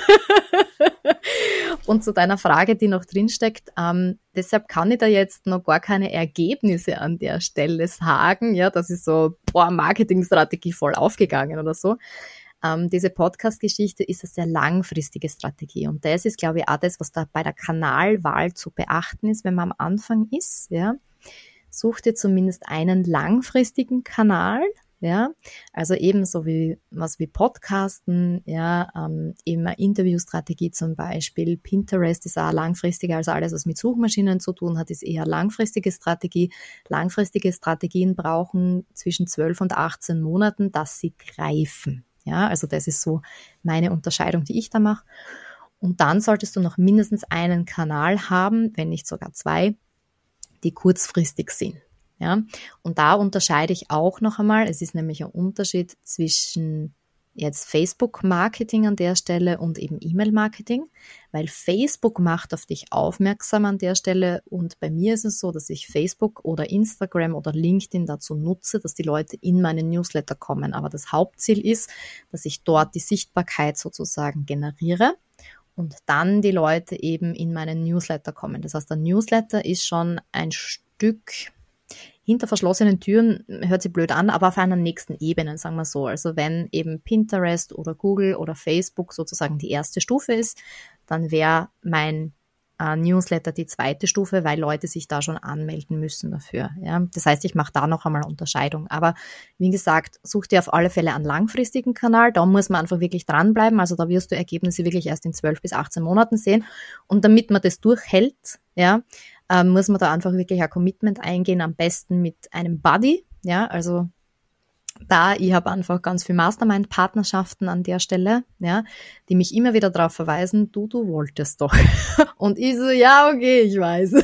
Und zu deiner Frage, die noch drinsteckt, ähm, deshalb kann ich da jetzt noch gar keine Ergebnisse an der Stelle sagen, ja, das ist so, boah, Marketingstrategie voll aufgegangen oder so. Ähm, diese Podcast-Geschichte ist eine sehr langfristige Strategie und das ist, glaube ich, auch das, was da bei der Kanalwahl zu beachten ist, wenn man am Anfang ist, ja. Such dir zumindest einen langfristigen Kanal, ja, also ebenso wie was wie Podcasten, ja, ähm, eben eine Interviewstrategie zum Beispiel. Pinterest ist auch langfristiger, also alles, was mit Suchmaschinen zu tun hat, ist eher langfristige Strategie. Langfristige Strategien brauchen zwischen zwölf und achtzehn Monaten, dass sie greifen. Ja, also das ist so meine Unterscheidung, die ich da mache. Und dann solltest du noch mindestens einen Kanal haben, wenn nicht sogar zwei, die kurzfristig sind. Ja, und da unterscheide ich auch noch einmal, es ist nämlich ein Unterschied zwischen jetzt Facebook-Marketing an der Stelle und eben E-Mail-Marketing, weil Facebook macht auf dich aufmerksam an der Stelle und bei mir ist es so, dass ich Facebook oder Instagram oder LinkedIn dazu nutze, dass die Leute in meinen Newsletter kommen, aber das Hauptziel ist, dass ich dort die Sichtbarkeit sozusagen generiere und dann die Leute eben in meinen Newsletter kommen. Das heißt, der Newsletter ist schon ein Stück hinter verschlossenen Türen, hört sich blöd an, aber auf einer nächsten Ebene, sagen wir so. Also wenn eben Pinterest oder Google oder Facebook sozusagen die erste Stufe ist, dann wäre mein äh, Newsletter die zweite Stufe, weil Leute sich da schon anmelden müssen dafür. Ja? Das heißt, ich mache da noch einmal Unterscheidung. Aber wie gesagt, such dir auf alle Fälle einen langfristigen Kanal. Da muss man einfach wirklich dranbleiben. Also da wirst du Ergebnisse wirklich erst in zwölf bis achtzehn Monaten sehen. Und damit man das durchhält, ja, ähm, muss man da einfach wirklich ein Commitment eingehen, am besten mit einem Buddy, ja, also da, ich habe einfach ganz viel Mastermind-Partnerschaften an der Stelle, ja, die mich immer wieder darauf verweisen, du, du wolltest doch. Und ich so, ja, okay, ich weiß.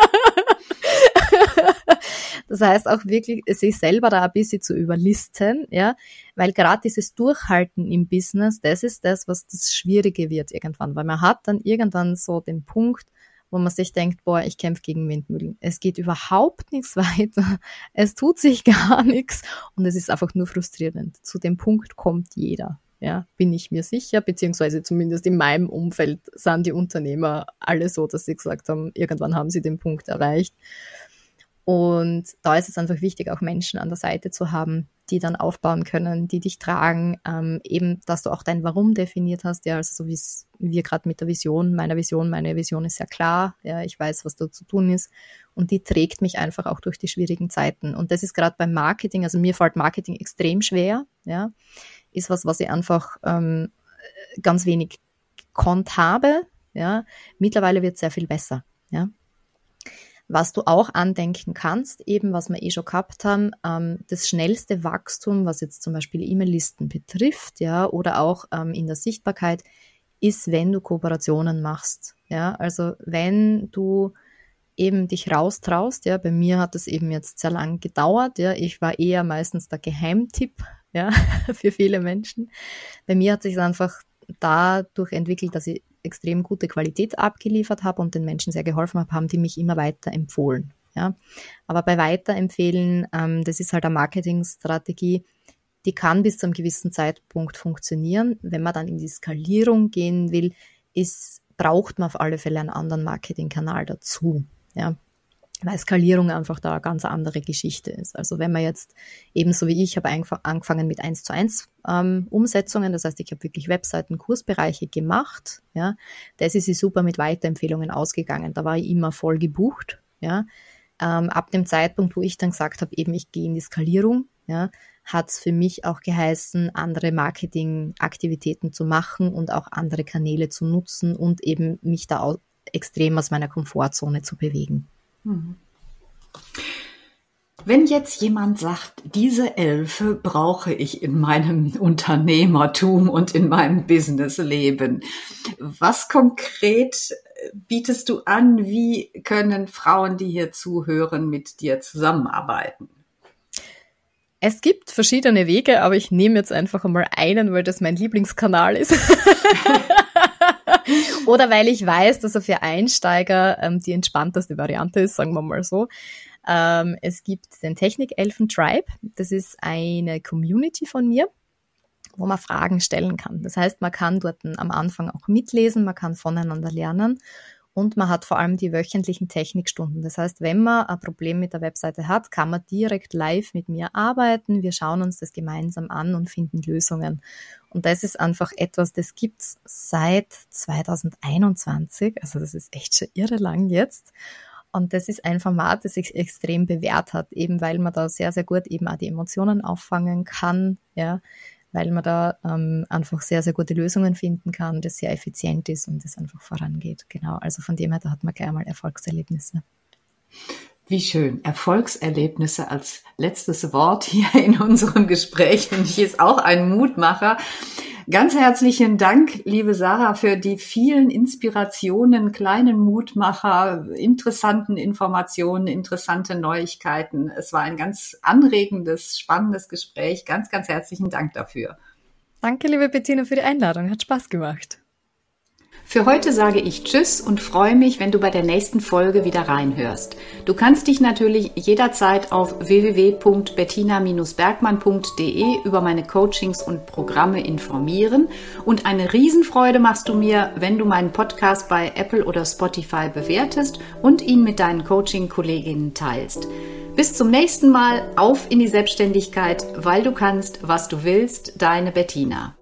Das heißt auch wirklich, sich selber da ein bisschen zu überlisten, ja, weil gerade dieses Durchhalten im Business, das ist das, was das Schwierige wird irgendwann, weil man hat dann irgendwann so den Punkt, wo man sich denkt, boah, ich kämpfe gegen Windmühlen. Es geht überhaupt nichts weiter. Es tut sich gar nichts und es ist einfach nur frustrierend. Zu dem Punkt kommt jeder, ja, bin ich mir sicher, beziehungsweise zumindest in meinem Umfeld sind die Unternehmer alle so, dass sie gesagt haben, irgendwann haben sie den Punkt erreicht. Und da ist es einfach wichtig, auch Menschen an der Seite zu haben, die dann aufbauen können, die dich tragen, ähm, eben, dass du auch dein Warum definiert hast, ja, also so wie es wir gerade mit der Vision, meiner Vision, meine Vision ist ja klar, ja, ich weiß, was da zu tun ist und die trägt mich einfach auch durch die schwierigen Zeiten und das ist gerade beim Marketing, also mir fällt Marketing extrem schwer, ja, ist was, was ich einfach ähm, ganz wenig gekonnt habe, ja, mittlerweile wird es sehr viel besser, ja. Was du auch andenken kannst, eben was wir eh schon gehabt haben, ähm, das schnellste Wachstum, was jetzt zum Beispiel E-Mail-Listen betrifft, ja, oder auch ähm, in der Sichtbarkeit, ist, wenn du Kooperationen machst, ja, also wenn du eben dich raustraust, ja, bei mir hat es eben jetzt sehr lang gedauert, ja, ich war eher meistens der Geheimtipp, ja, für viele Menschen. Bei mir hat sich einfach dadurch entwickelt, dass ich extrem gute Qualität abgeliefert habe und den Menschen sehr geholfen habe, haben die mich immer weiter empfohlen. Ja. Aber bei Weiterempfehlen, ähm, das ist halt eine Marketingstrategie, die kann bis zu einem gewissen Zeitpunkt funktionieren. Wenn man dann in die Skalierung gehen will, ist, braucht man auf alle Fälle einen anderen Marketingkanal dazu, ja. Weil Skalierung einfach da eine ganz andere Geschichte ist. Also wenn man jetzt ebenso wie ich habe angefangen mit eins zu eins ähm, Umsetzungen, das heißt, ich habe wirklich Webseiten, Kursbereiche gemacht, ja, das ist super mit Weiterempfehlungen ausgegangen. Da war ich immer voll gebucht, ja. Ähm, ab dem Zeitpunkt, wo ich dann gesagt habe, eben ich gehe in die Skalierung, ja, hat es für mich auch geheißen, andere Marketingaktivitäten zu machen und auch andere Kanäle zu nutzen und eben mich da auch extrem aus meiner Komfortzone zu bewegen. Wenn jetzt jemand sagt, diese Elfe brauche ich in meinem Unternehmertum und in meinem Businessleben, was konkret bietest du an? Wie können Frauen, die hier zuhören, mit dir zusammenarbeiten? Es gibt verschiedene Wege, aber ich nehme jetzt einfach einmal einen, weil das mein Lieblingskanal ist. Oder weil ich weiß, dass er für Einsteiger ähm, die entspannteste Variante ist, sagen wir mal so. Ähm, es gibt den Technik-Elfen-Tribe. Das ist eine Community von mir, wo man Fragen stellen kann. Das heißt, man kann dort am Anfang auch mitlesen, man kann voneinander lernen und man hat vor allem die wöchentlichen Technikstunden. Das heißt, wenn man ein Problem mit der Webseite hat, kann man direkt live mit mir arbeiten. Wir schauen uns das gemeinsam an und finden Lösungen. Und das ist einfach etwas, das gibt's seit zweitausendeinundzwanzig. Also das ist echt schon irre lang jetzt. Und das ist ein Format, das sich extrem bewährt hat, eben weil man da sehr, sehr gut eben auch die Emotionen auffangen kann, ja, weil man da ähm, einfach sehr, sehr gute Lösungen finden kann, das sehr effizient ist und das einfach vorangeht. Genau, also von dem her, da hat man gleich mal Erfolgserlebnisse. Wie schön. Erfolgserlebnisse als letztes Wort hier in unserem Gespräch, finde ich, ist auch ein Mutmacher. Ganz herzlichen Dank, liebe Sarah, für die vielen Inspirationen, kleinen Mutmacher, interessanten Informationen, interessante Neuigkeiten. Es war ein ganz anregendes, spannendes Gespräch. Ganz, ganz herzlichen Dank dafür. Danke, liebe Bettina, für die Einladung. Hat Spaß gemacht. Für heute sage ich Tschüss und freue mich, wenn du bei der nächsten Folge wieder reinhörst. Du kannst dich natürlich jederzeit auf w w w punkt bettina Bindestrich bergmann punkt d e über meine Coachings und Programme informieren. Und eine Riesenfreude machst du mir, wenn du meinen Podcast bei Apple oder Spotify bewertest und ihn mit deinen Coaching-Kolleginnen teilst. Bis zum nächsten Mal, auf in die Selbstständigkeit, weil du kannst, was du willst, deine Bettina.